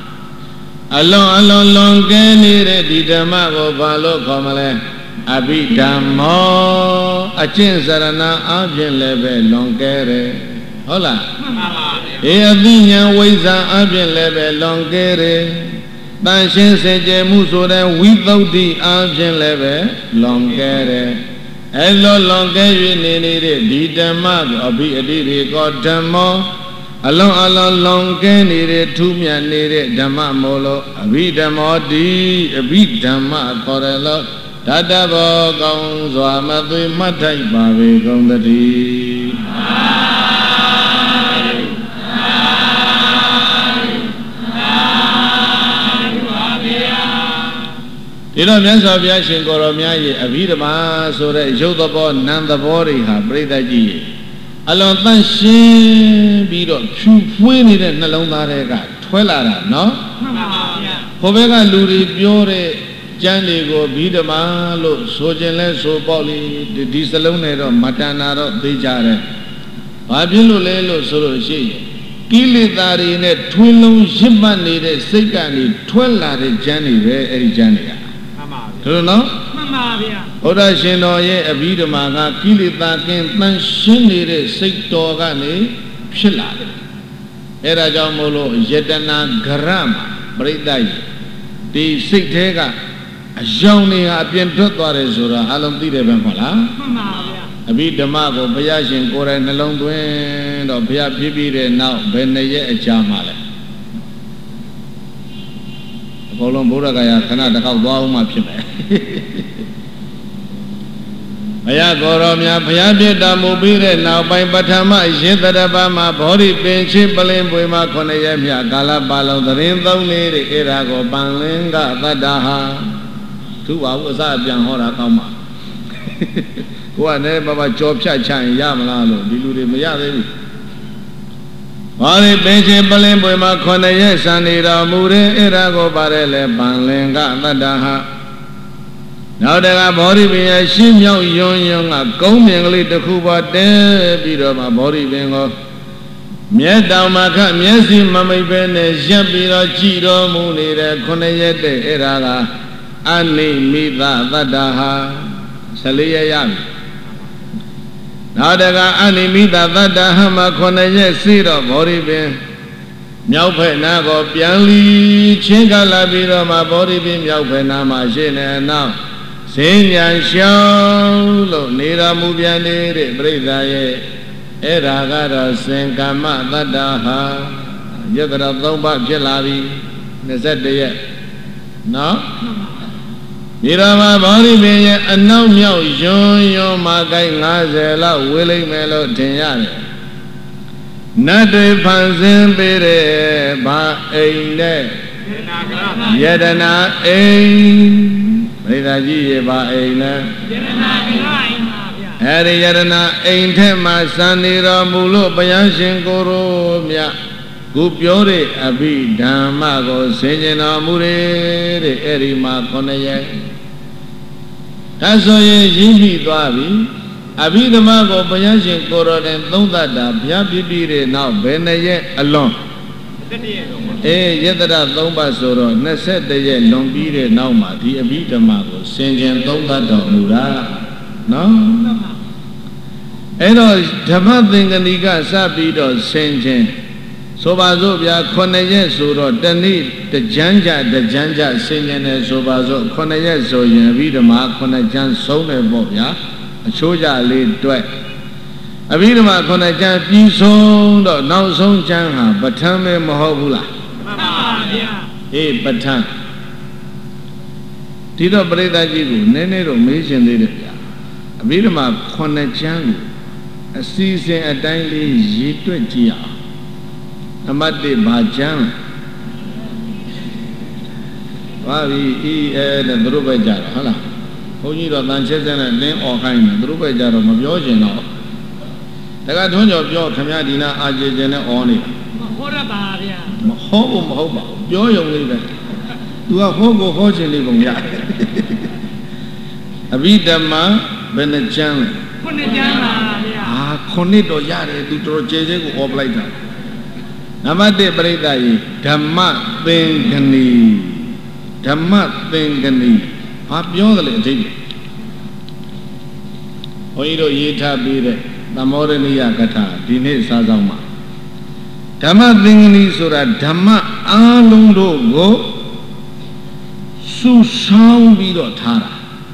Alon Longe Nire Di Dhamma Balo Komale Abi Dhammo Achin Sarana Abhin Lebe Longere Hola Abinya Wiza Abhin Lebe Longere Banshin Seje Musore Without the Abhin Lebe Longere Hello Longere Nire Di Dhamma Abi Adiri God Dhammo Alon Longe Nire Tumya Nire Dhamma Molo Abi Dhammo Di Abi Dhamma Korelo Tadabo Gong Swamati Matai Bavi Gondati Dino Miansa Vyashin Koromyayi Avidama Sore Yodabo Nandabori Habridaji Alon Tanshin Bido Chufwini Nalonarega Twelara no Hovega Luri Biore Jandigo Bidama Lo Sojenle So Boli Di Salonero Matanaro Dijare Babilu Lelo Solo Shi Kilitari ne Twilum Shimani de Sikani Twella de Jani Eri Jania No? Oda Shino Ye Abidama Kilitakin Tanshini de Siktogani Shilla Era Jamolo Yetana Garama Bridai Di Siktega Joni Apian Tutore Sura, Alum Tide Bempola, Abidamago, Bayashin, Kora, and along the wind of Pia Pibi, now Benaye Chamale. Colombura Canada, Bauma Pime. Ayagoromia, Payabida Mobile, now by Batama, Jetabama, Body, Benchip, Balim, Buima, Conayamia, Galabalo, the Rinzo, Lady, Irago, Banlinga, Vadaha. 2 hours I be on Horakama. Go on there, Baba Job Chan, Yamalano, Dilu Mayadi. Bari Benji Balimbo, Maconaye, Sanida, Mure, Irago Barele, Banlenga, Nadaha. Now there are body being a shim young, a combing little Kuba, there, Peter, my body being off. Mieta Maka, Miesi, Mamma Bene, Jambira, Chiro, Muni, Conayete, Eraga. Ani Mida Vadaha Salia Yam. Now there are Ani Mida Vadaha Maconaye Siro Boribin Miaupe Nago Pianli Chinga Labiro Ma Boribin Miaupe Nama Jene now Sinyan Shao Nira Mubiani Bridaye Eragara Senkama Vadaha Yadra Zomba Jelavi Nezet No? Mirama Bari Bay and now Miao Yon Magai Nazela Willing Melo Tinyane Nade Panzin Bere Ba Aine Yedana Ain Ridaji Ba Aine Harry Yedana Ain Tema Sanira Mulu Bayanshin Guru Mia Gupiore Abi Damago Senjana Mure Erima Konaye Tasoye Yimbi Dwabi Abidamago Bayanshin Koro and Londada Piapi now Benaye alone. Yedra Lomba Soro, Neset de Ye Lombire Nauma, the Abidamago, Senjan Londada Mura. No? Eno Tamading and Iga Sabido Senjan. Sobazobia Konaye Suro, Dani, the Janja, Senjan Sobazo, Konaye Soya, Vidama, Konajan Sone Bobia, a Soja lead duet. Avidama Konajan Pison, no Song Janga, Batame Mohobula. Eh, Batan. Tito Breda Jigu, Nenero Mason did it. Avidama Konajan, a season a daily Jitwajia. Amade Bajan Wavi and the Druba Jara, Hala. Only the Lanches and name or kind of Druba Jara of Yojino. တကထွန်းကျော်ပြောခမရဒီနာအာကျေကျင်နဲ့အော်နေဟောရပါဗျာမဟောဘူးမဟုတ်ပါဘူးပြောရုံလေးပဲသူကဟောကိုဟောခြင်းလေးပုံရအဘိဓမ္မာဘယ်နှကျမ်းလဲခုနှစ်ကျမ်းပါဗျာခုနှစ်တော့ရတယ်သူတော်ကျေကျေကိုဟောပလိုက်တာနံပါတ်1ပရိသတ်ကြီးဓမ္မသင်္ကနီဓမ္မသင်္ကနီဘာပြောသလဲအဓိပ္ပာယ်ဘုန်းကြီးတို့ရေးထားပြီးတဲ့သမောရဏိယကထာဒီနေ့စာဆောင်မှာဓမ္မသင်္ကနီဆိုတာဓမ္မအားလုံးတို့ကိုစုဆောင်းပြီးတော့ထားတာ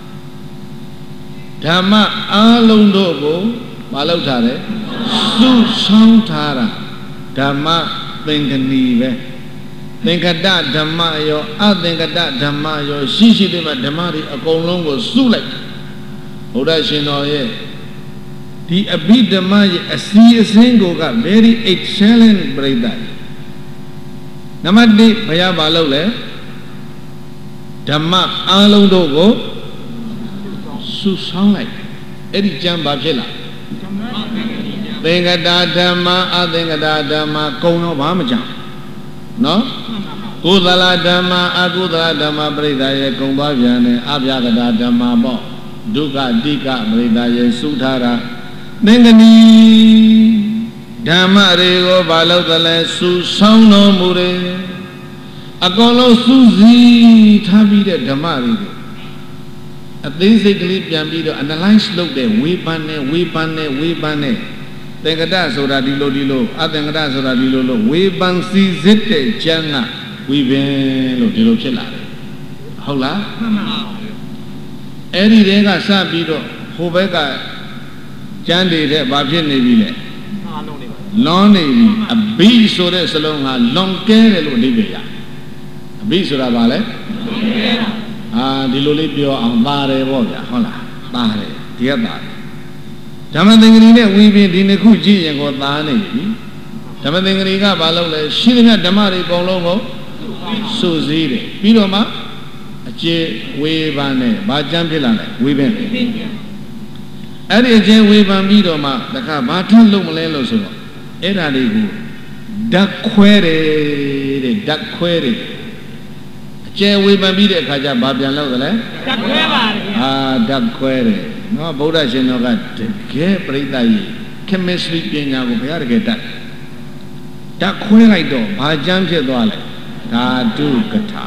ဓမ္မအားလုံးတို့ကိုမလုပ်ထားတယ်စုဆောင်းထားတာဓမ္မသင်္ကနီပဲသင်္ကတဓမ္မရောအသင်္ကတဓမ္မရောရှိရှိတဲ့ဓမ္မတွေအကုန်လုံးကိုစုလိုက်ဘုရားရှင်တော်ရဲ့ဒီအဘိဓမ္မာရဲ့အစီအစဉ်ကိုက very excellent ပြိတ္တာနံပါတ်1ဘုရားဘာလုပ်လဲဓမ္မအားလုံးတို့ကိုစုဆောင်းလိုက်အဲ့ဒီကျမ်းဘာဖြစ်လာသင်္ကတာဓမ္မအသင်္ကတာဓမ္မကုံတော့ဘာမှမကြောက်နော်ကုသလဓမ္မအကုသလဓမ္မပြိတ္တာရဲ့ကုံသွားပြန်တယ်အဗျာကတာဓမ္မပေါ့ဒုက္ခတိကပြိတ္တာရဲ့စုထားတာသင်္ကနီဓမ္မတွေကိုဘာလို့သလဲစုဆောင်းတော်မူတယ်အကုန်လုံးစုစည်းထားပြီးတဲ့ဓမ္မတွေကိုအသေးစိတ်ကလေးပြန်ပြီးတော့ analyze လုပ်တဲ့ဝေဖန်နဲ့သင်္ကတဆိုတာဒီလိုအသင်္ကတဆိုတာဒီလိုဝေဖန်စီစစ်တဲ့ကျမ်းကဝိပင်လို့ဒီလိုဖြစ်လာတယ်ဟုတ်လားမှန်ပါဘူးအဲ့ဒီတည်းကစပြီးတော့ဟိုဘက်ကကျမ်းတွေတဲ့ဘာဖြစ်နေပြီလဲလွန်နေပြီအဘိဆိုတဲ့စလုံးကလွန်ကဲတယ်လို့အဓိပ္ပာယ်ရအဘိဆိုတာဘာလဲလွန်ကဲတာဒီလိုလေးပြောအောင်ပါတယ်ပေါ့ဗျာဟုတ်လားပါတယ်ဒီကပါတယ်ဓမ္မသင်္ကနီနဲ့ဝိပင်ဒီနှစ်ခုကြည့်ရင်ကိုသားနေပြီဓမ္မသင်္ကနီကဘာလုပ်လဲရှိသမျှဓမ္မတွေအကုန်လုံးကိုစုစည်းတယ်ပြီးတော့မှအကျေဝေဖန်နဲ့ဘာကျမ်းဖြစ်လာလဲဝေဖန်အဲ့ဒီအကျေဝေဖန်ပြီးတော့မှတခါဘာထပ်လုပ်မလဲလို့ဆိုတော့အဲ့ဒါတွေကိုဓာတ်ခွဲတယ်တဲ့ဓာတ်ခွဲတယ်အကျေဝေဖန်ပြီးတဲ့အခါကျဘာပြန်လုပ်သလဲဓာတ်ခွဲပါတယ်ဓာတ်ခွဲတယ်နော်ဗုဒ္ဓရှင်တော်ကတကယ်ပြိဿကြီး chemistry ပညာကိုဘုရားတကယ်တတ်ဓာတ်ခွဲလိုက်တော့ဘာကျမ်းဖြစ်သွားလဲဓာတုကထာ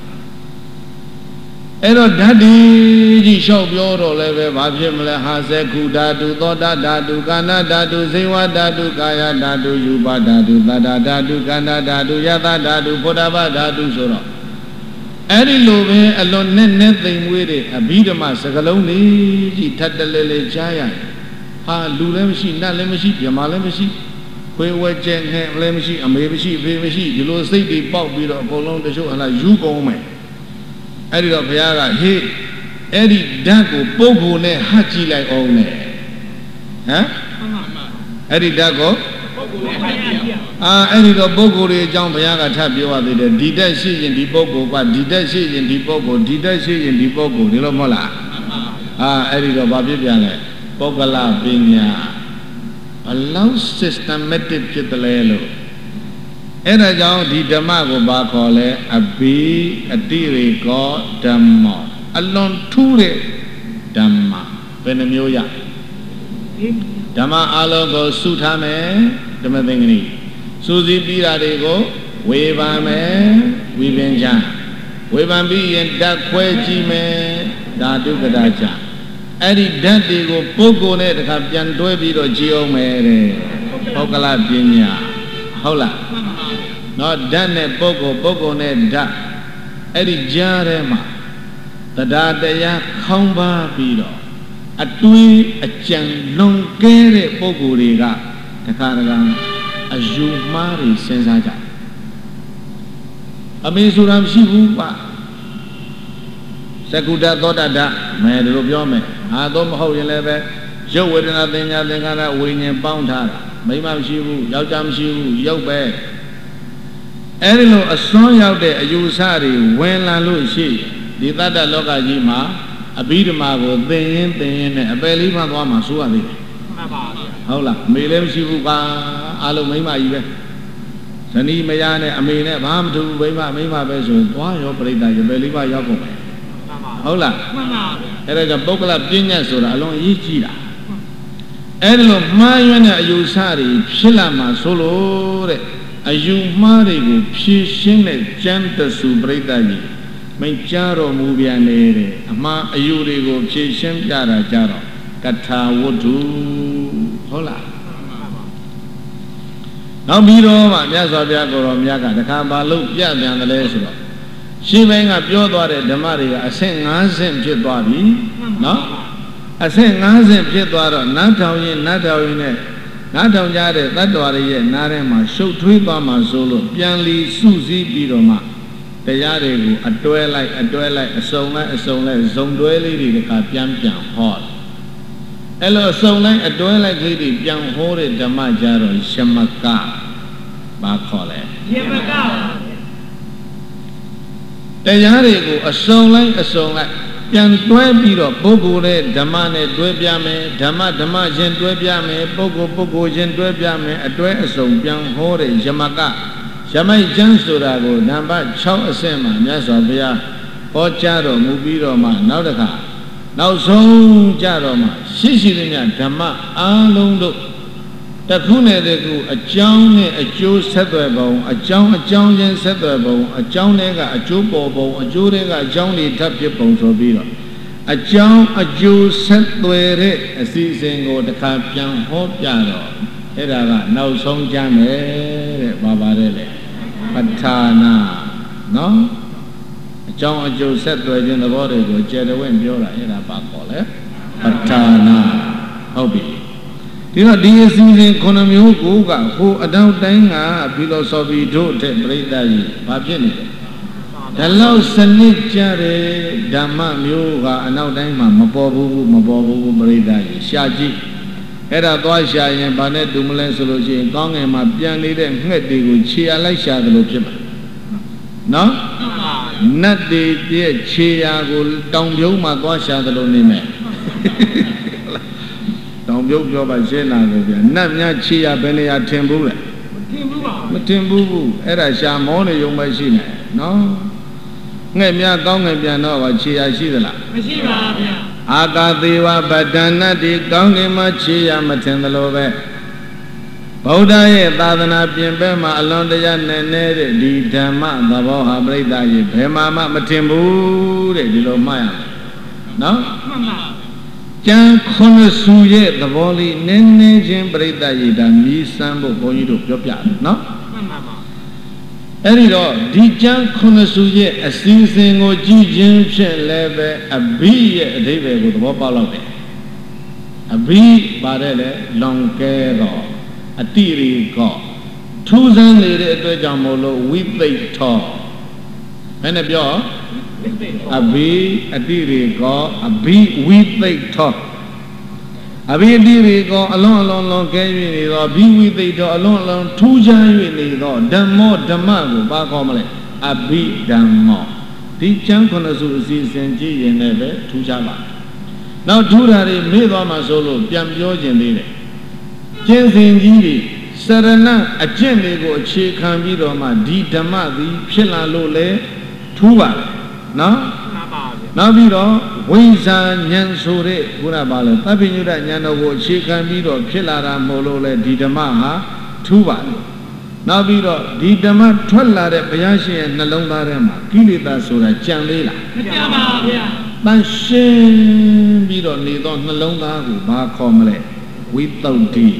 အဲ့တော့ဓာတ်ဒီကြီးလျှောက်ပြောတော့လည်းပဲဘာဖြစ်မလဲဟာဇေကုဓာတုသောတာဓာတုကာဏဓာတုဇေဝဓာတုကာယဓာတုယူပဓာတုသတ္တဓာတုကန္နာဓာတုယသဓာတုဘုဒ္ဓဘာဓာတုဆိုတော့အဲ့ဒီလိုပဲအလွန်နဲ့သိမ်မွေးတဲ့အဘိဓမ္မာစကလုံးလေးကြီးထပ်တလဲလဲကြားရတယ်ဟာလူလည်းမရှိနတ်လည်းမရှိပြမလည်းမရှိခွေးဝဲကျဲငှဲ့လည်းမရှိအမေမရှိဖေမရှိဒီလိုစိတ်တွေပေါက်ပြီးတော့အကုန်လုံးတချို့ဟလာယူကုန်မယ်အဲ့ဒီတော့ဘုရားကဟေးအဲ့ဒီဓာတ်ကိုပုဂ္ဂိုလ်နဲ့ဟတ်ကြည့်လိုက်အောင်နဲ့ဟမ်အဲ့ဒီဓာတ်ကိုအဲ့ဒီတော့ပုဂ္ဂိုလ်တွေအကြောင်းဘုရားကထပ်ပြောရသေးတယ်ဒီတက်ရှိရင်ဒီပုဂ္ဂိုလ်ကဒီတက်ရှိရင်ဒီပုဂ္ဂိုလ်ဒီတက်ရှိရင်ဒီပုဂ္ဂိုလ်ဒီလိုမဟုတ်လားအဲ့ဒီတော့ဘာဖြစ်ပြန်လဲပုဂ္ဂလပညာဘလောက် systematic ဖြစ်တယ်လဲလို့အဲ့ဒါကြောင့်ဒီဓမ္မကိုဘာခေါ်လဲအဘိအတိရေကောဓမ္မအလွန်ထူးတဲ့ဓမ္မဘယ်နှမျိုးရဓမ္မအလုံးကိုစုထားမယ်ဓမ္မသင်္ကနီစုစည်းပြီးတာတွေကိုဝေဖန်မယ်ဝိပင်ချဝေဖန်ပြီးရင်ဓာတ်ခွဲကြည့်မယ်ဓာတုကထာချအဲ့ဒီဓာတ်တွေကိုပုဂ္ဂိုလ်နဲ့တခါပြန်တွဲပြီးတော့ကြည့်အောင်မယ်တဲ့ပုဂ္ဂလပညာဟုတ်လားနော်ဓာတ်နဲ့ပုဂ္ဂိုလ်နဲ့ဓာတ်အဲ့ဒီကြားထဲမှာတရားတရားခေါင်းပါပြီးတော့အတွေးအကြံလွန်ကဲတဲ့ပုဂ္ဂိုလ်တွေကတခါတခါအယူမှားတွေစဉ်းစားကြအမေဆိုတာမရှိဘူးပါသကုတ္တသောတတမယ်ဒီလိုပြောမယ်တော့မဟုတ်ရင်လည်းပဲရုပ်ဝေဒနာသင်ညာသင်္ခါရဝိညာဉ်ပေါင်းထားတာမိမမရှိဘူးယောက်ျားမရှိဘူးရုပ်ပဲအဲ့ဒီလိုအစွန်းရောက်တဲ့အယူဆတွေဝင်လာလို့ရှိဒီတတ္တလောကကြီးမှာအဘိဓမ္မာကိုသင်ရင်နဲ့အပယ်လေးမှသွားမှာဆိုရသေးတယ်မှန်ပါဗျာဟုတ်လားမေလည်းမရှိဘူးပါအားလုံးမိမကြီးပဲဇနီးမယားနဲ့အမေနဲ့ဘာမှမထူးဘူးမိမပဲဆိုရင်သွားရောပြိတ္တာရပဲလေးပါရောက်ကုန်မယ်ဟုတ်လားမှန်ပါအဲ့ဒါကြောင့်ပုဂ္ဂလပညာဆိုတာအလုံးအရေးကြီးတာအဲ့ဒီလိုမှားယွင်းတဲ့အယူဆတွေဖြစ်လာမှာဆိုလို့တဲ့အယူမှားတွေကိုဖြေရှင်းတဲ့ကျမ်းတဆူပြိတ္တာကြီးမိန့်ကြားတော်မူပြန်နေတဲ့အမှားအယူတွေကိုဖြေရှင်းပြတာကြတော့ကထာဝတ္ထုဟုတ်လားနောက်ပြီးတော့မှမြတ်စွာဘုရားကိုယ်တော်မြတ်ကတခါဘာလို့ပြပြန်တယ်လဲဆိုတော့ရှင်းပိုင်းကပြောသွားတဲ့ဓမ္မတွေကအဆင့်5ဆင့်ဖြစ်သွားပြီနော်အဆင့်5ဆင့်ဖြစ်သွားတော့နတ်ထောင်ရင်နဲ့နတ်ထောင်ကြတဲ့တတ္တဝါတွေရဲ့နားထဲမှာရှုပ်ထွေးသွားမှဆိုလို့ပြန်လီစုစည်းပြီးတော့မှတရားတွေကိုအတွဲလိုက်အစုံလိုက်ဇုံတွဲလေးတွေတခါပြန်ဟောအဲ့လိုအစုံလိုက်အတွဲလိုက်ကလေးတွေပြန်ဟောတဲ့ဓမ္မကြတော့ရှမကဘာခေါ်လဲရှမကတရားတွေကိုအစုံလိုက်ပြန်တွဲပြီးတော့ပုဂ္ဂိုလ်ရဲ့ဓမ္မနဲ့တွဲပြမယ်ဓမ္မချင်းတွဲပြမယ်ပုဂ္ဂိုလ်ချင်းတွဲပြမယ်အတွဲအစုံပြန်ဟောတဲ့ယမကယမိတ်ကျမ်းဆိုတာကိုနံပါတ်6အဆင့်မှာမြတ်စွာဘုရားဟောကြားတော်မူပြီးတော့မှနောက်တစ်ခါနောက်ဆုံးကြတော့မှရှိလေးများဓမ္မအားလုံးတို့တစ်ခုနဲ့တစ်ခုအကြောင်းနဲ့အကျိုးဆက်သွယ်ပုံအကြောင်းချင်းဆက်သွယ်ပုံအကြောင်းတွေကအကျိုးပေါ်ပုံအကျိုးတွေကအကြောင်းတွေထပ်ဖြစ်ပုံဆိုပြီးတော့အကြောင်းအကျိုးဆက်သွယ်တဲ့အစီအစဉ်ကိုတစ်ခါပြန်ဟောပြတော့အဲ့ဒါကနောက်ဆုံးကြမ်းမယ်တဲ့ဘာပါတယ်လဲပဋ္ဌာနာနော်အကြောင်းအကျိုးဆက်သွယ်ခြင်းသဘောတွေကိုကျေတဝင့်ပြောတာအဲ့ဒါပါခေါ်လဲပဋ္ဌာနာဟုတ်ပြီဒီတော့ဒီအစီအစဉ်9မျိုးကိုကဟိုအတောက်တိုင်းကဖီလိုဆိုဖီတို့တဲ့ပြိဿကြီးဘာဖြစ်နေလဲဒါလောက်စနစ်ကြတဲ့ဓမ္မမျိုးကအနောက်တိုင်းမှာမပေါ်ဘူးပြိဿကြီးရှာကြည့်အဲ့ဒါသွားရှာရင်ဘာနဲ့တူမလဲဆိုလို့ရှိရင်ကောင်းငယ်မှာပြန်နေတဲ့ငှက်တွေကိုခြေရလိုက်ရှာတယ်လို့ဖြစ်မှာနော်နတ်တွေရဲ့ခြေရာကိုတောင်ပြုံးမှာသွားရှာတယ်လို့နေမယ်တောင်ပြုံးပြောပါရှင်းတာကိုဗျာနတ်များခြေရာဘယ်နေရာထင်ဘူးလဲမထင်ဘူးအဲ့ဒါရှာမောနေရုံပဲရှိနေနော်ငှက်များကောင်းငယ်ပြန်တော့ခြေရာရှိသလားမရှိပါဗျာအာကာသေဝဗဒ္ဒနာတိကောင်းငယ်မှာခြေရာမထင်သလိုပဲဗုဒ္ဓရဲ့သာသနာပြင်ပမှာအလွန်တရာနဲ့တဲ့ဒီဓမ္မသဘောဟာပြိဿကြီးဘယ်မှာမှမထင်ဘူးတဲ့ဒီလိုမှတ်ရမယ်နော်မှန်ပါကျမ်း9စုရဲ့သဘောလေးနည်းနည်းချင်းပြိဿကြီးဒါမြည်စမ်းဖို့ဘုန်းကြီးတို့ပြောပြတယ်နော်မှန်ပါအဲ့ဒီတော့ဒီကျမ်း9စုရဲ့အစီအစဉ်ကိုကြည့်ခြင်းဖြင့်လည်းပဲအဘိရဲ့အဓိပ္ပာယ်ကိုသဘောပေါက်လောက်တယ်အဘိပါတယ်လေလွန်ကဲတော့အတိရိကောထူးဆန်းနေတဲ့အတွက်ကြောင့်မို့လို့ဝိသိတ်ထောဘယ်နဲ့ပြောအဘိအတိရိကောအဘိဝိသိတ်ထောအဘိအတိရိကောအလွန်လွန်ကဲ၍နေသောဘိဝိသိတ်ထောအလွန်ထူးခြား၍နေသောဓမ္မောဓမ္မကိုဘာခေါ်မလဲအဘိဓမ္မောဒီကျမ်း9စုအစီအစဉ်ကြည့်ရင်လည်းပဲထူးခြားပါနောက်ထူးတာတွေမေ့သွားမှဆိုလို့ပြန်ပြောခြင်းသေးတယ်ကျင့်စဉ်ကြီးတွေစရဏအကျင့်တွေကိုအခြေခံပြီးတော့မှဒီဓမ္မသည်ဖြစ်လာလို့လေထူးပါတယ်နော်နောက်ပြီးတော့ဝိဇာဉာဏ်ဆိုတဲ့ခုနပါလဲသဗ္ဗညုတဉာဏ်တော်ကိုအခြေခံပြီးတော့ဖြစ်လာတာမို့လို့လေဒီဓမ္မဟာထူးပါတယ်နောက်ပြီးတော့ဒီဓမ္မထွက်လာတဲ့ဘုရားရှင်ရဲ့နှလုံးသားထဲမှာကိလေသာဆိုတာကြံလေးလားမကြံပါဘူးဗျာတန်ရှင်းပြီးတော့နေသောနှလုံးသားကိုဘာခေါ်မလဲဝိသုဒ္ဓိ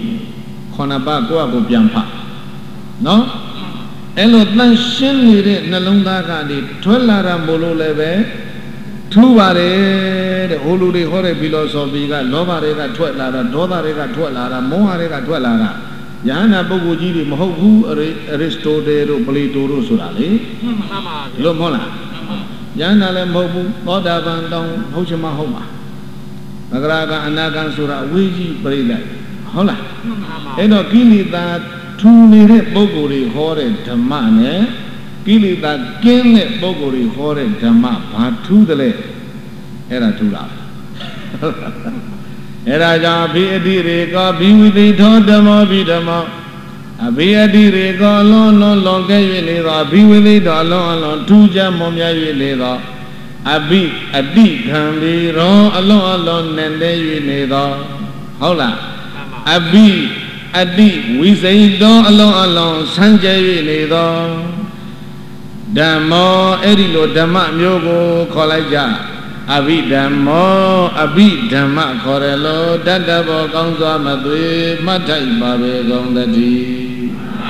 9ပါးကိုယ့်အကိုပြန်ဖတ်နော်အဲ့လိုတန်ရှင်းနေတဲ့နှလုံးသားကနေထွက်လာတာမို့လို့လည်းပဲထူးပါတယ်တဲ့ဟိုလူတွေဟောတဲ့ဖီလိုဆိုဖီကလောဘတွေကထွက်လာတာဒေါသတွေကထွက်လာတာမောဟတွေကထွက်လာတာယဟနာပုဂ္ဂိုလ်ကြီးတွေမဟုတ်ဘူးအရစ္စတိုတယ်တို့ပလီတိုတို့ဆိုတာလေမှန်ပါပါလို့မဟုတ်လားယဟနာလည်းမဟုတ်ဘူးသောတာပန်တောင်းဟုတ်ချင်မဟုတ်ပါသဂရကအနာဂံဆိုတာအဝေးကြီးပြိလိုက်ဟုတ်လားအဲ့တော့ကိလေသာထူနေတဲ့ပုဂ္ဂိုလ်တွေဟောတဲ့ဓမ္မနဲ့ကိလေသာကင်းတဲ့ပုဂ္ဂိုလ်တွေဟောတဲ့ဓမ္မဘာထူးတယ်လဲအဲ့ဒါထူးတာ era ja bhi adire ko bhi vidi tho dhammo bhi dhammo abhi adire ko lon lon ke yue ne tho bhi vidi tho lon thu cha mon mya yue ne tho abhi adi gambiro alon nende yue ne thoဟုတ်လားအဘိအတိဝိစိတ်တော်အလုံးဆန်းကျဲ၍နေသောဓမ္မောအဲ့ဒီလိုဓမ္မမျိုးကိုခေါ်လိုက်ကြအဘိဓမ္မောအဘိဓမ္မခေါ်ရလို့တတ္တဘောကောင်းစွာမသွေမှတ်ထိုက်ပါပဲကောင်းတည်း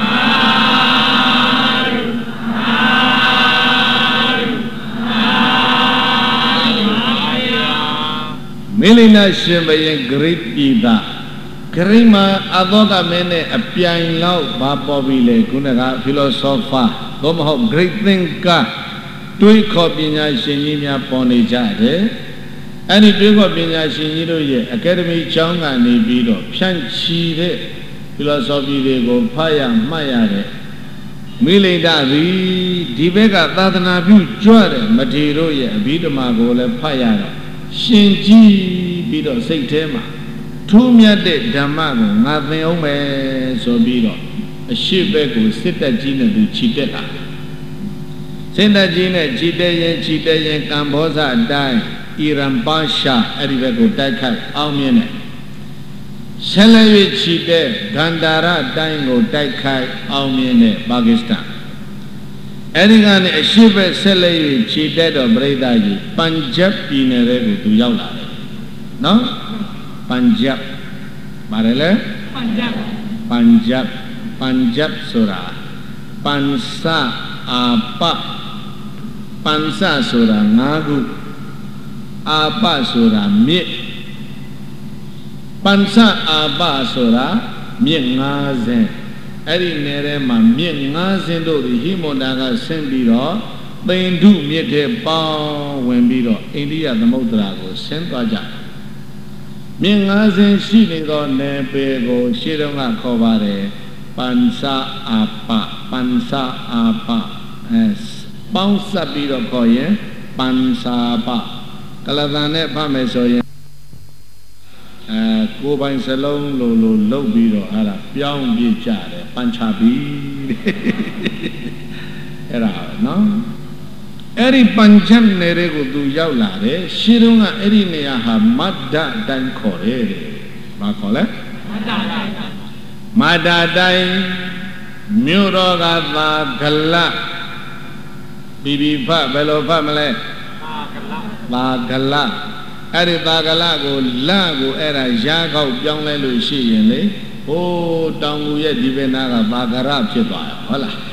မိလိနာရှင်ဘယင်ဂရိပိတာဂရိမာအသောကမင်းနဲ့အပြိုင်လောက်ဘာပေါ်ပြီလေခုနက philosopher သို့မဟုတ် great thinker တွေးခေါ်ပညာရှင်ကြီးများပေါ်နေကြတယ်အဲ့ဒီတွေးခေါ်ပညာရှင်ကြီးတို့ရဲ့ academy ကျောင်းကနေပြီးတော့ဖြန့်ချီတဲ့ philosophy တွေကိုဖတ်ရမှတ်ရတဲ့မိလိဒသည်ဒီဘက်ကသာသနာပြုကြွတဲ့မထေရတို့ရဲ့အဘိဓမ္မာကိုလည်းဖတ်ရတော့ရှင်ကြည်ပြီးတော့စိတ်ထဲမှာထူးမြတ်တဲ့ဓမ္မကိုငါသင်အောင်မယ်ဆိုပြီးတော့အရှိဘက်ကိုစစ်တပ်ကြီးနဲ့သူခြိတက်လာစစ်တပ်ကြီးနဲ့ခြိတက်ရင်ကမ္ဘောဇအတိုင်းအီရန်ပါရှာအဲ့ဒီဘက်ကိုတိုက်ခိုက်အောင်မြင်တယ်ဆက်လက်၍ခြိတက်ဂန္ဓာရတိုင်းကိုတိုက်ခိုက်အောင်မြင်တဲ့ပါကစ္စတန်အဲ့ဒီကနေအရှိဘက်ဆက်လက်၍ခြိတက်တော့ပြိဿကြီးပန်ဂျပ်ပြည်နယ်တွေကိုသူရောက်လာတယ်နော်ပန်ဂျပ်ပါတယ်လေပန်ဂျပ်ဆိုတာပန်ဆာအာပပန်ဆာဆိုတာ၅ခုအာပဆိုတာမြစ်ပန်ဆာအာပဆိုတာမြစ်50အဲ့ဒီနယ်ထဲမှာမြစ်50တို့ဒီဟိမန္တာကဆင်းပြီးတော့သိန္ဓုမြစ်ထဲပေါင်းဝင်ပြီးတော့အိန္ဒိယသမုဒ္ဒရာကိုဆင်းသွားကြမြင့်50ရှိနေသောနယ်ပယ်ကိုရှေးတုန်းကခေါ်ပါတယ်ပန်စာအာပပေါင်းစပ်ပြီးတော့ခေါ်ရင်ပန်စာပကလသန်နဲ့ဖတ်မယ်ဆိုရင်ကိုယ်ပိုင်စလုံးလိုလုပ်ပြီးတော့အဲ့ဒါပြောင်းပြကြတယ်ပန်ချပြီအဲ့ဒါနော်အဲ့ဒီပန်ချမ်နယ်တွေကိုသူရောက်လာတယ်ရှင်းတော့ကအဲ့ဒီနေရာဟာမဒ္ဒတိုင်းခေါ်တယ်ဘာခေါ်လဲမဒ္ဒတိုင်းမြို့တော်ကသာဂလပြီးဖတ်ဘယ်လိုဖတ်မလဲသာဂလအဲ့ဒီသာဂလကိုလကိုအဲ့ဒါရာခောက်ပြောင်းလဲလို့ရှိရင်လေဟိုးတောင်ကူရဲ့ဒီဘက်နာကသာဂရဖြစ်သွားရောဟုတ်လား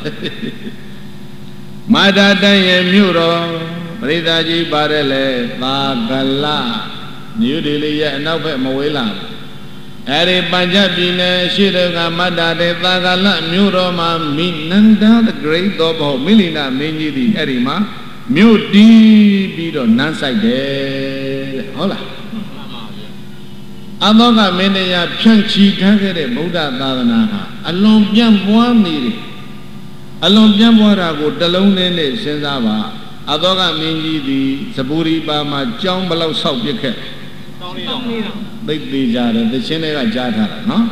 မာတာတန်ရဲ့မြို့တော်ပရိသတ်ကြီးပါတယ်လေသာဂလနယူးဒေလီရဲ့အနောက်ဘက်မဝေးလာအဲ့ဒီပัญจပြည်နယ်ရှိတဲ့ကမတ္တာတဲ့သာဂလမြို့တော်မှာမိနန္ဒ the great တော်ဘောမိလိနာမင်းကြီးဒီအဲ့ဒီမှာမြို့တီးပြီးတော့နန်းဆိုင်တယ်ဟုတ်လားအသောကမင်းတရားဖြန့်ချီထားခဲ့တဲ့ဗုဒ္ဓသာသနာဟာအလွန်ပြန့်ပွားနေတယ်အလွန်ပြန့်ပွားတာကိုတလုံးနဲ့စဉ်းစားပါအသောကမင်းကြီးဒီစပူရီပါမှာကြောင်းဘလောက်ဆောက်ပြစ်ခဲ့တောင်းလေးသိသေးကြတယ်တချင်းတွေကကြားထားတာနော်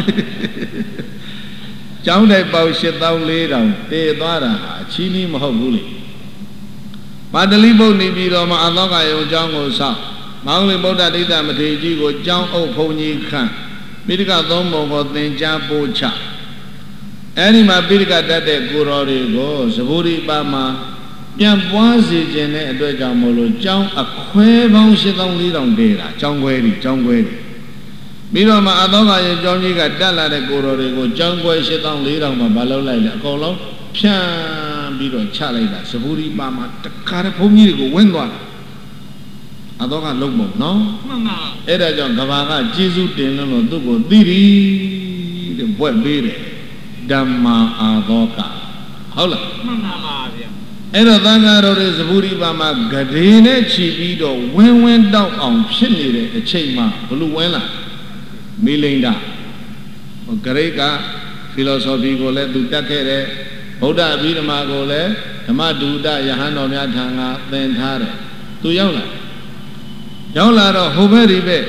ကျောင်းတိုက်ပေါက်8400တည်သွားတာဟာအချီးနှီးမဟုတ်ဘူးလေပါတလိဘုတ်နေပြီးတော့မှအသောကယုံကျောင်းကိုဆောက်မောင်လေးဗုဒ္ဓဒိဋ္ဌမထေရကြီးကိုကျောင်းအုပ်ဘုံကြီးခန့်ပိဋကသုံးပုံကိုသင်ကြားပို့ချအဲ့ဒီမှာပိဋကတတ်တဲ့ကိုတော်တွေကိုစပူရိပါမှာပြန်ပွားစေခြင်းတဲ့အတွက်ကြောင့်မို့လို့ကျောင်းအခွဲပေါင်း8400တည်တာကျောင်းခွဲပြီးတော့မှအသောကရဲ့ကျောင်းကြီးကတက်လာတဲ့ကိုတော်တွေကိုကျောင်းခွဲ8400မှာမလုပ်လိုက်လေအကုန်လုံးဖြန့်ပြီးတော့ချလိုက်တာစပူရိပါမှာတခါတည်းဘုန်းကြီးတွေကိုဝင်းသွားတာအသောကလုံးပုံနော်မှန်ပါအဲ့ဒါကြောင့်ကဘာကကျေးဇူးတင်လို့သူ့ကိုသိပြီတဲ့ဘွဲ့ပေးတယ်ဓမ္မာအာသောကဟုတ်လားမှန်ပါပါဗျာအဲ့တော့သံဃာတော်တွေစပူရိပါမှာဂဒေနဲ့ခြီးပြီးတော့ဝင်းတောက်အောင်ဖြစ်နေတဲ့အချိန်မှာဘလို့ဝင်းလာမိလိန်ဒဂရိတ်က philosophy ကိုလည်းသူတက်ခဲ့တယ်ဗုဒ္ဓအဘိဓမ္မာကိုလည်းဓမ္မဒုဒယဟန်တော်များထံကသင်ထားတယ်သူရောက်လာတော့ဟိုဘက်ဒီဘက်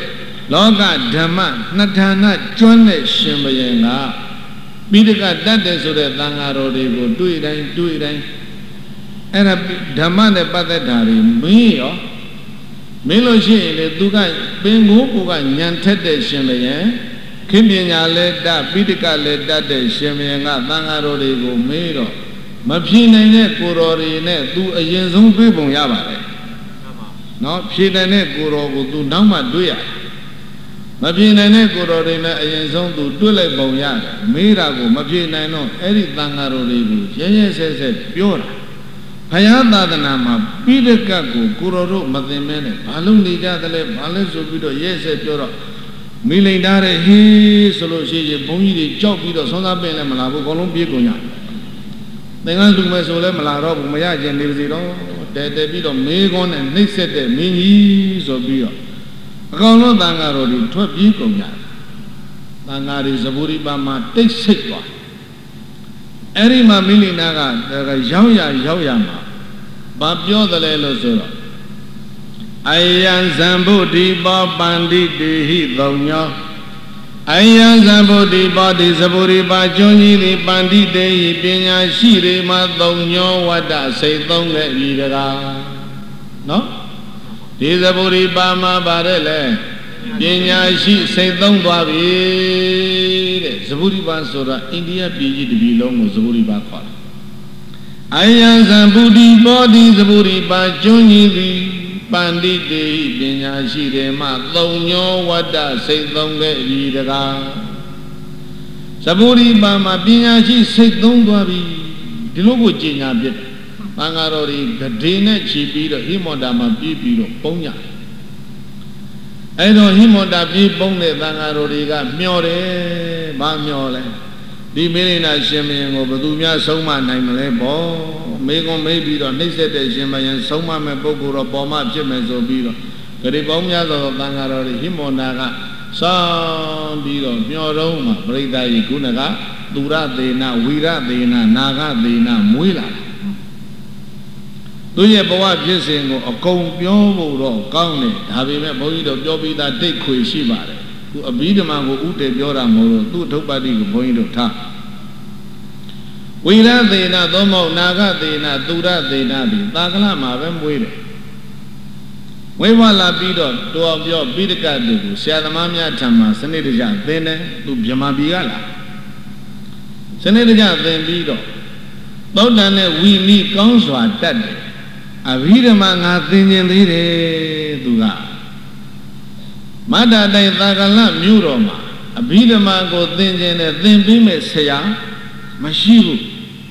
လောကဓမ္မနှစ်ဌာနကျွမ်းတဲ့ရှင်ဘုရင်ကပိဋကတတ်တယ်ဆိုတဲ့သံဃာတော်တွေကိုတွေ့တိုင်းအဲ့ဒါဓမ္မနဲ့ပတ်သက်တာတွေမင်းရောမင်းလို့ရှိရင်လေသူကပင်ကိုကညံထက်တဲ့ရှင်ဘုရင်ခင်ပညာလည်းတတ်ပိဋကလည်းတတ်တဲ့ရှင်ဘုရင်ကသံဃာတော်တွေကိုမေးတော့မဖြေနိုင်တဲ့ကိုယ်တော်တွေနဲ့သူအရင်ဆုံးတွေ့ပုံရပါတယ်နော်ဖြေနိုင်တဲ့ကိုယ်တော်ကိုသူနောက်မှတွေ့ရတယ်မဖြေနိုင်တဲ့ကိုယ်တော်တွေနဲ့အရင်ဆုံးသူတွေ့လိုက်ပုံရတယ်မေးတာကိုမဖြေနိုင်တော့အဲ့ဒီသံဃာတော်တွေကိုရဲဆဲပြောတာဘုရားသာသနာမှာပိဋကတ်ကိုကိုယ်တော်တို့မသိမဲနဲ့ဘာလို့နေကြသလဲဘာလဲဆိုပြီးတော့ရဲဆဲပြောတော့မိလိန်ထားတဲ့ဟေးဆိုလို့ရှိရင်ဘုန်းကြီးတွေကြောက်ပြီးတော့ဆွမ်းသားပင်လည်းမလာဘူးအကုန်လုံးပြေးကုန်ကြသင်္ကန်းလူမဲ့ဆိုလည်းမလာတော့ဘူးမရကျင်နေပါစေတော့တဲပြီးတော့မေးခွန်းနဲ့နှိမ့်ဆက်တဲ့မင်းကြီးဆိုပြီးတော့အကောင်လုံးသံဃာတော်တွေထွက်ပြေးကုန်ကြသံဃာတွေဇဗုရိပါမှာတိတ်ဆိတ်သွားအဲ့ဒီမှာမိလိန်နာကရောက်ရမှာဘာပြောသလဲလို့ဆိုတော့အယံဇံဗုဒ္ဓိပောပန္တိတေဟိသုံညောအယံဇံဗုဒ္ဓိပောတိဇဗုရိပါကျွန်းကြီးသည်ပန္တိတေဟိပညာရှိတွေမှာသုံညောဝတ္တစိတ်သုံးခဲ့ပြီတကားနော်ဒီဇဗုရိပါမှာပါတယ်လေပညာရှိစိတ်သုံးသွားပြီတဲ့ဇဗုရိပါဆိုတာအိန္ဒိယပြည်ကြီးတစ်ပြည်လုံးကိုဇဗုရိပါခေါ်တယ်အယံဇံဗုဒ္ဓိပောတိဇဗုရိပါကျွန်းကြီးသည်ပန္တိတေပညာရှိတယ်မှသုံညောဝတ္တစိတ်သုံးခဲ့ပြီတကားဇဗုရိပါမှာပညာရှိစိတ်သုံးသွားပြီဒီလိုကိုကြင်ညာပြစ်တယ်သံဃာတော်တွေကဒေနဲ့ချီပြီးတော့ဟိမောတာမှာပြေးပြီးတော့ပုံညာအဲ့တော့ဟိမောတာပြေးပုံတဲ့သံဃာတော်တွေကမျောတယ်ဘာမျောလဲဒီမေရိနာရှင်မင်းကိုဘယ်သူများဆုံးမနိုင်မလဲပေါ့မေကွန်မေးပြီးတော့နှိမ့်ဆက်တဲ့ရှင်မင်းဆုံးမမဲ့ပုဂ္ဂိုလ်တော့ပေါ်မှဖြစ်မယ်ဆိုပြီးတော့ဂရိပေါင်းများသောသံဃာတော်တွေဟိမောနာကစောင်းပြီးတော့မျောတော့မှာပရိသတ်ကြီးခုနကသူရသေနဝီရသေနနာဂသေနမွေးလာသူရဲ့ဘဝဖြစ်စဉ်ကိုအကုန်ပြောဖို့တော့ကောင်းတယ်ဒါပေမဲ့ဘုန်းကြီးတို့ပြောပြီးသားတိတ်ခွေရှိပါတယ်သူအဘိဓမ္မာကိုဥတည်ပြောတာမဟုတ်လို့သူ့ထုပ်ပတိကိုဘုန်းကြီးတို့ထားဝိရသေနသောမောနာဂသေနသူရသေနဒီသာကလမှာပဲမွေးတယ်ဝိဘလာပြီးတော့တော်ပြောပိဋကတ်တွေကိုဆရာသမားများထံမှာစနစ်တကျသင်တယ်သူဗြဟ္မာပြည်ကလာစနစ်တကျသင်ပြီးတော့သောတန်နဲ့ဝီနိကောင်းစွာတတ်တယ်အဘိဓမ္မာငါသင်ခြင်းသေးတယ်သူကမတ္တတိုင်သာကလမြို့တော်မှာအဘိဓမ္မာကိုသင်ခြင်းနဲ့သင်ပြီးမဲ့ဆရာမရှိဘူး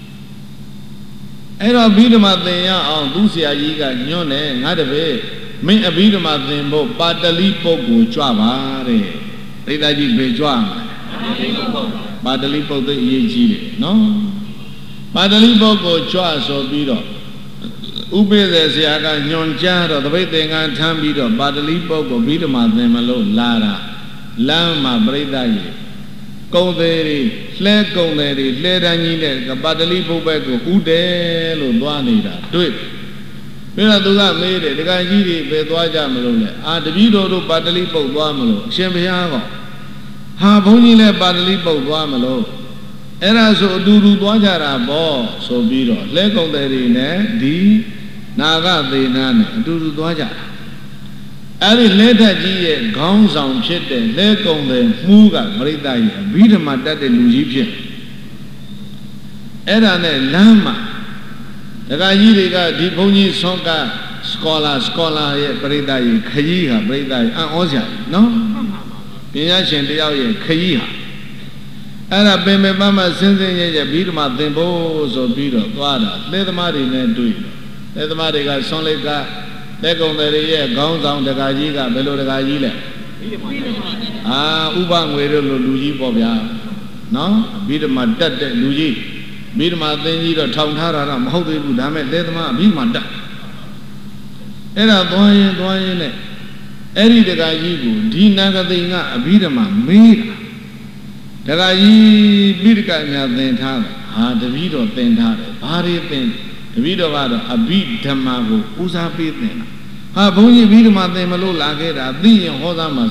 အဲ့တော့အဘိဓမ္မာသင်ရအောင်သူဆရာကြီးကညွှန်းတယ်ငါတပည့်မင်းအဘိဓမ္မာသင်ဖို့ပါတလိပုဂ္ဂိုလ်ကြွပါတဲ့ဒိဋ္ဌာကြီးပဲကြွမှာပါတလိပုဂ္ဂိုလ်အရေးကြီးတယ်နော်ပါတလိပုဂ္ဂိုလ်ကြွဆိုပြီးတော့ဥပိ္ပဇေဆရာကညွန်ကြားတော့တပိတ်သင်္ကန်းထမ်းပြီးတော့ပါတလိပုဂ္ဂိုလ်ဘိဓမ္မာသင်မလို့လာတာလမ်းမှာပြိဿကြီးကုံသေးတွေလှဲကုံသေးတွေလှဲတန်းကြီးနဲ့ပါတလိပုဂ္ဂိုလ်ကိုဥတယ်လို့သွားနေတာတွေ့ပြီးတော့သူကမေးတယ်ဒကာကြီးတွေပဲသွားကြမလို့လဲအာတပည့်တော်တို့ပါတလိပုဂ္ဂိုလ်သွားမလို့အရှင်ဘုရားကဟာဘုန်းကြီးလည်းပါတလိပုဂ္ဂိုလ်သွားမလို့အဲ့ဒါဆိုအတူတူသွားကြတာပေါ့ဆိုပြီးတော့လှဲကုံသေးတွေနဲ့ဒီနာဂသေနာနဲ့အတူတူသွားကြတာအဲ့ဒီလဲထက်ကြီးရဲ့ခေါင်းဆောင်ဖြစ်တဲ့လဲကုံတဲ့မှုကပရိသတ်ရဲ့အဘိဓမ္မာတတ်တဲ့လူကြီးဖြစ်အဲ့ဒါနဲ့လမ်းမှာဒကာကြီးတွေကဒီဘုန်းကြီးဆွန်ကစကောလာရဲ့ပရိသတ်ရဲ့ခကြီးဟာပရိသတ်ရဲ့အံ့ဩစရာနော်ပညာရှင်တယောက်ရဲ့ခကြီးဟာအဲ့ဒါပင်ပန်းမစင်းစင်းရဲ့ဘိဓမ္မာသင်ဖို့ဆိုပြီးတော့သွားတာလဲသမားတွေနဲ့တွေ့တယ်သမားတွေကဆွန်လိုက်ကလက်ကုံတွေရဲ့ခေါင်းဆောင်ဒကာကြီးကဘယ်လိုဒကာကြီးလဲအာဥပငွေတို့လိုလူကြီးပေါ့ဗျာနော်ဘိဓမ္မာတတ်တဲ့လူကြီးဘိဓမ္မာသင်ကြီးတော့ထောင်ထားတာတော့မဟုတ်သေးဘူးဒါမဲ့လက်သမားဘိဓမ္မာတတ်အဲ့ဒါသွားရင်နဲ့အဲ့ဒီဒကာကြီးကိုဒီနာဂသိကအဘိဓမ္မာမေးတာဒကာကြီးပိဋကများသင်ထားတယ်ဟာတပည့်တော်သင်ထားတယ်ဘာတွေသင်တပည့်တော်ကတော့အဘိဓမ္မာကိုဦးစားပေးသင်တာဟာဘုန်းကြီးဘိဓမ္မာသင်မလို့လာခဲ့တာသိရင်ဟောသားမှာဆို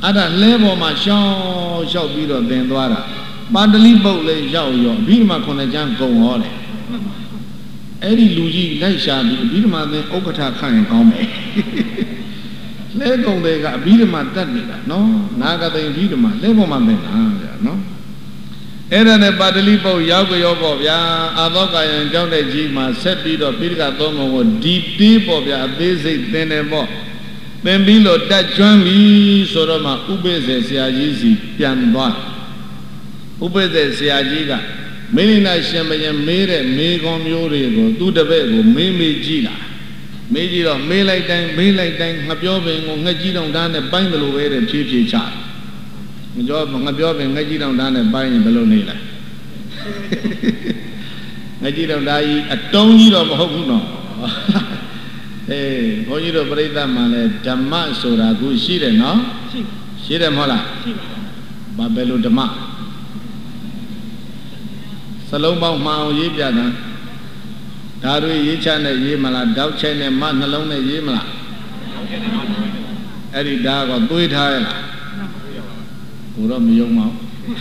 အဲ့ဒါလဲပေါ်မှာရှောက်ပြီးတော့သင်သွားတာပါဠိပုတ်လေးရောက်ရောအဘိဓမ္မာ9ကျမ်းဂုံဟောတယ်အဲ့ဒီလူကြီးလိုက်ရှာပြီးအဘိဓမ္မာသင်ဥက္ကဋ္ဌခန့်ရင်ကောင်းမယ်လဲကုံတွေကအဘိဓမ္မာတတ်နေတာနော်နာဂသိအဘိဓမ္မာလဲပေါ်မှာသင်တာဗျာနော်အဲ့ဒါနဲ့ပါဠိပုတ်ရောက်ကြောပေါ့ဗျာအာသောကာယံကြောင့်တဲ့ကြီးမှာဆက်ပြီးတော့ပိဋကသုံးပုံကိုဒီတေးပေါ့ဗျာအသေးစိတ်သင်တယ်ပေါ့သင်ပြီးလို့တက်ကျွမ်းပြီဆိုတော့မှဥပိ္ပဇေဆရာကြီးစီပြန်သွားဥပိ္ပဇေဆရာကြီးကမိလိနာရှင်ဘုရင်မေးတဲ့မေးခွန်းမျိုးတွေကိုသူ့တပည့်ကိုမေးကြည့်လာမေးကြည့်တော့မေးလိုက်တိုင်းငါပြောပင်ကိုငှက်ကြီးတောင်ဓာတ်နဲ့ပိုင်းတယ်လို့ပဲတဲ့ဖြည်းဖြည်းချငါပြောပင်ငှက်ကြီးတောင်ဓာတ်နဲ့ပိုင်းရင်ဘယ်လိုနေလဲငှက်ကြီးတောင်ဓာတ်ကြီးအတုံးကြီးတော့မဟုတ်ဘူးနော်ဘုန်းကြီးတို့ပြိဿမှာလဲဓမ္မဆိုတာခုရှိတယ်နော်ရှိတယ်မဟုတ်လားရှိပါဘာပဲလို့ဓမ္မစလုံးပေါင်းမှန်အောင်ရေးပြတာဒါတွေရေးချနဲ့ရေးမလားတောက်ချိုက်နဲ့မနှလုံးနဲ့ရေးမလားအဲ့ဒီဓာတ်ကသွေးထားရလားဘုရောမယုံပါဘူး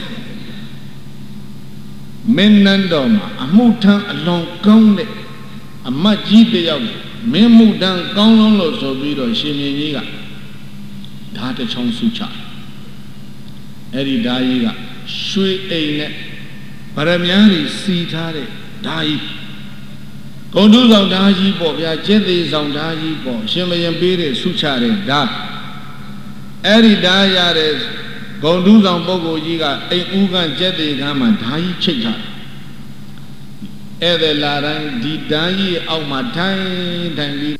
မင်းနန်းတော်မှာအမှုထမ်းအလွန်ကောင်းတဲ့အမတ်ကြီးတယောက်မင်းမှုထမ်းကောင်းလုံးလို့ဆိုပြီးတော့ရှင်မြင်းကြီးကဓာတ်တစ်ချောင်းစုချအဲ့ဒီဓာတ်ကြီးကရွှေအိမ်နဲ့ဗရမ ्या တွေစီထားတဲ့ဓာတ်ကြီးဂုံတုဆောင်ဓာတ်ကြီးပေါ့ဗျာကျက်သေးဆောင်ဓာတ်ကြီးပေါ့ရှင်မယံပေးတဲ့စုချတဲ့ဓာတ်အဲ့ဒီဓာတ်ရတဲ့ဂုံတုဆောင်ပုဂ္ဂိုလ်ကြီးကအိမ်ဦးကကျက်သေးကမ်းမှာဓာတ်ကြီးချိတ်ထားဧည့်သည်လာတိုင်းဒီဓာတ်ကြီးအောက်မှာထိုင်ပြီး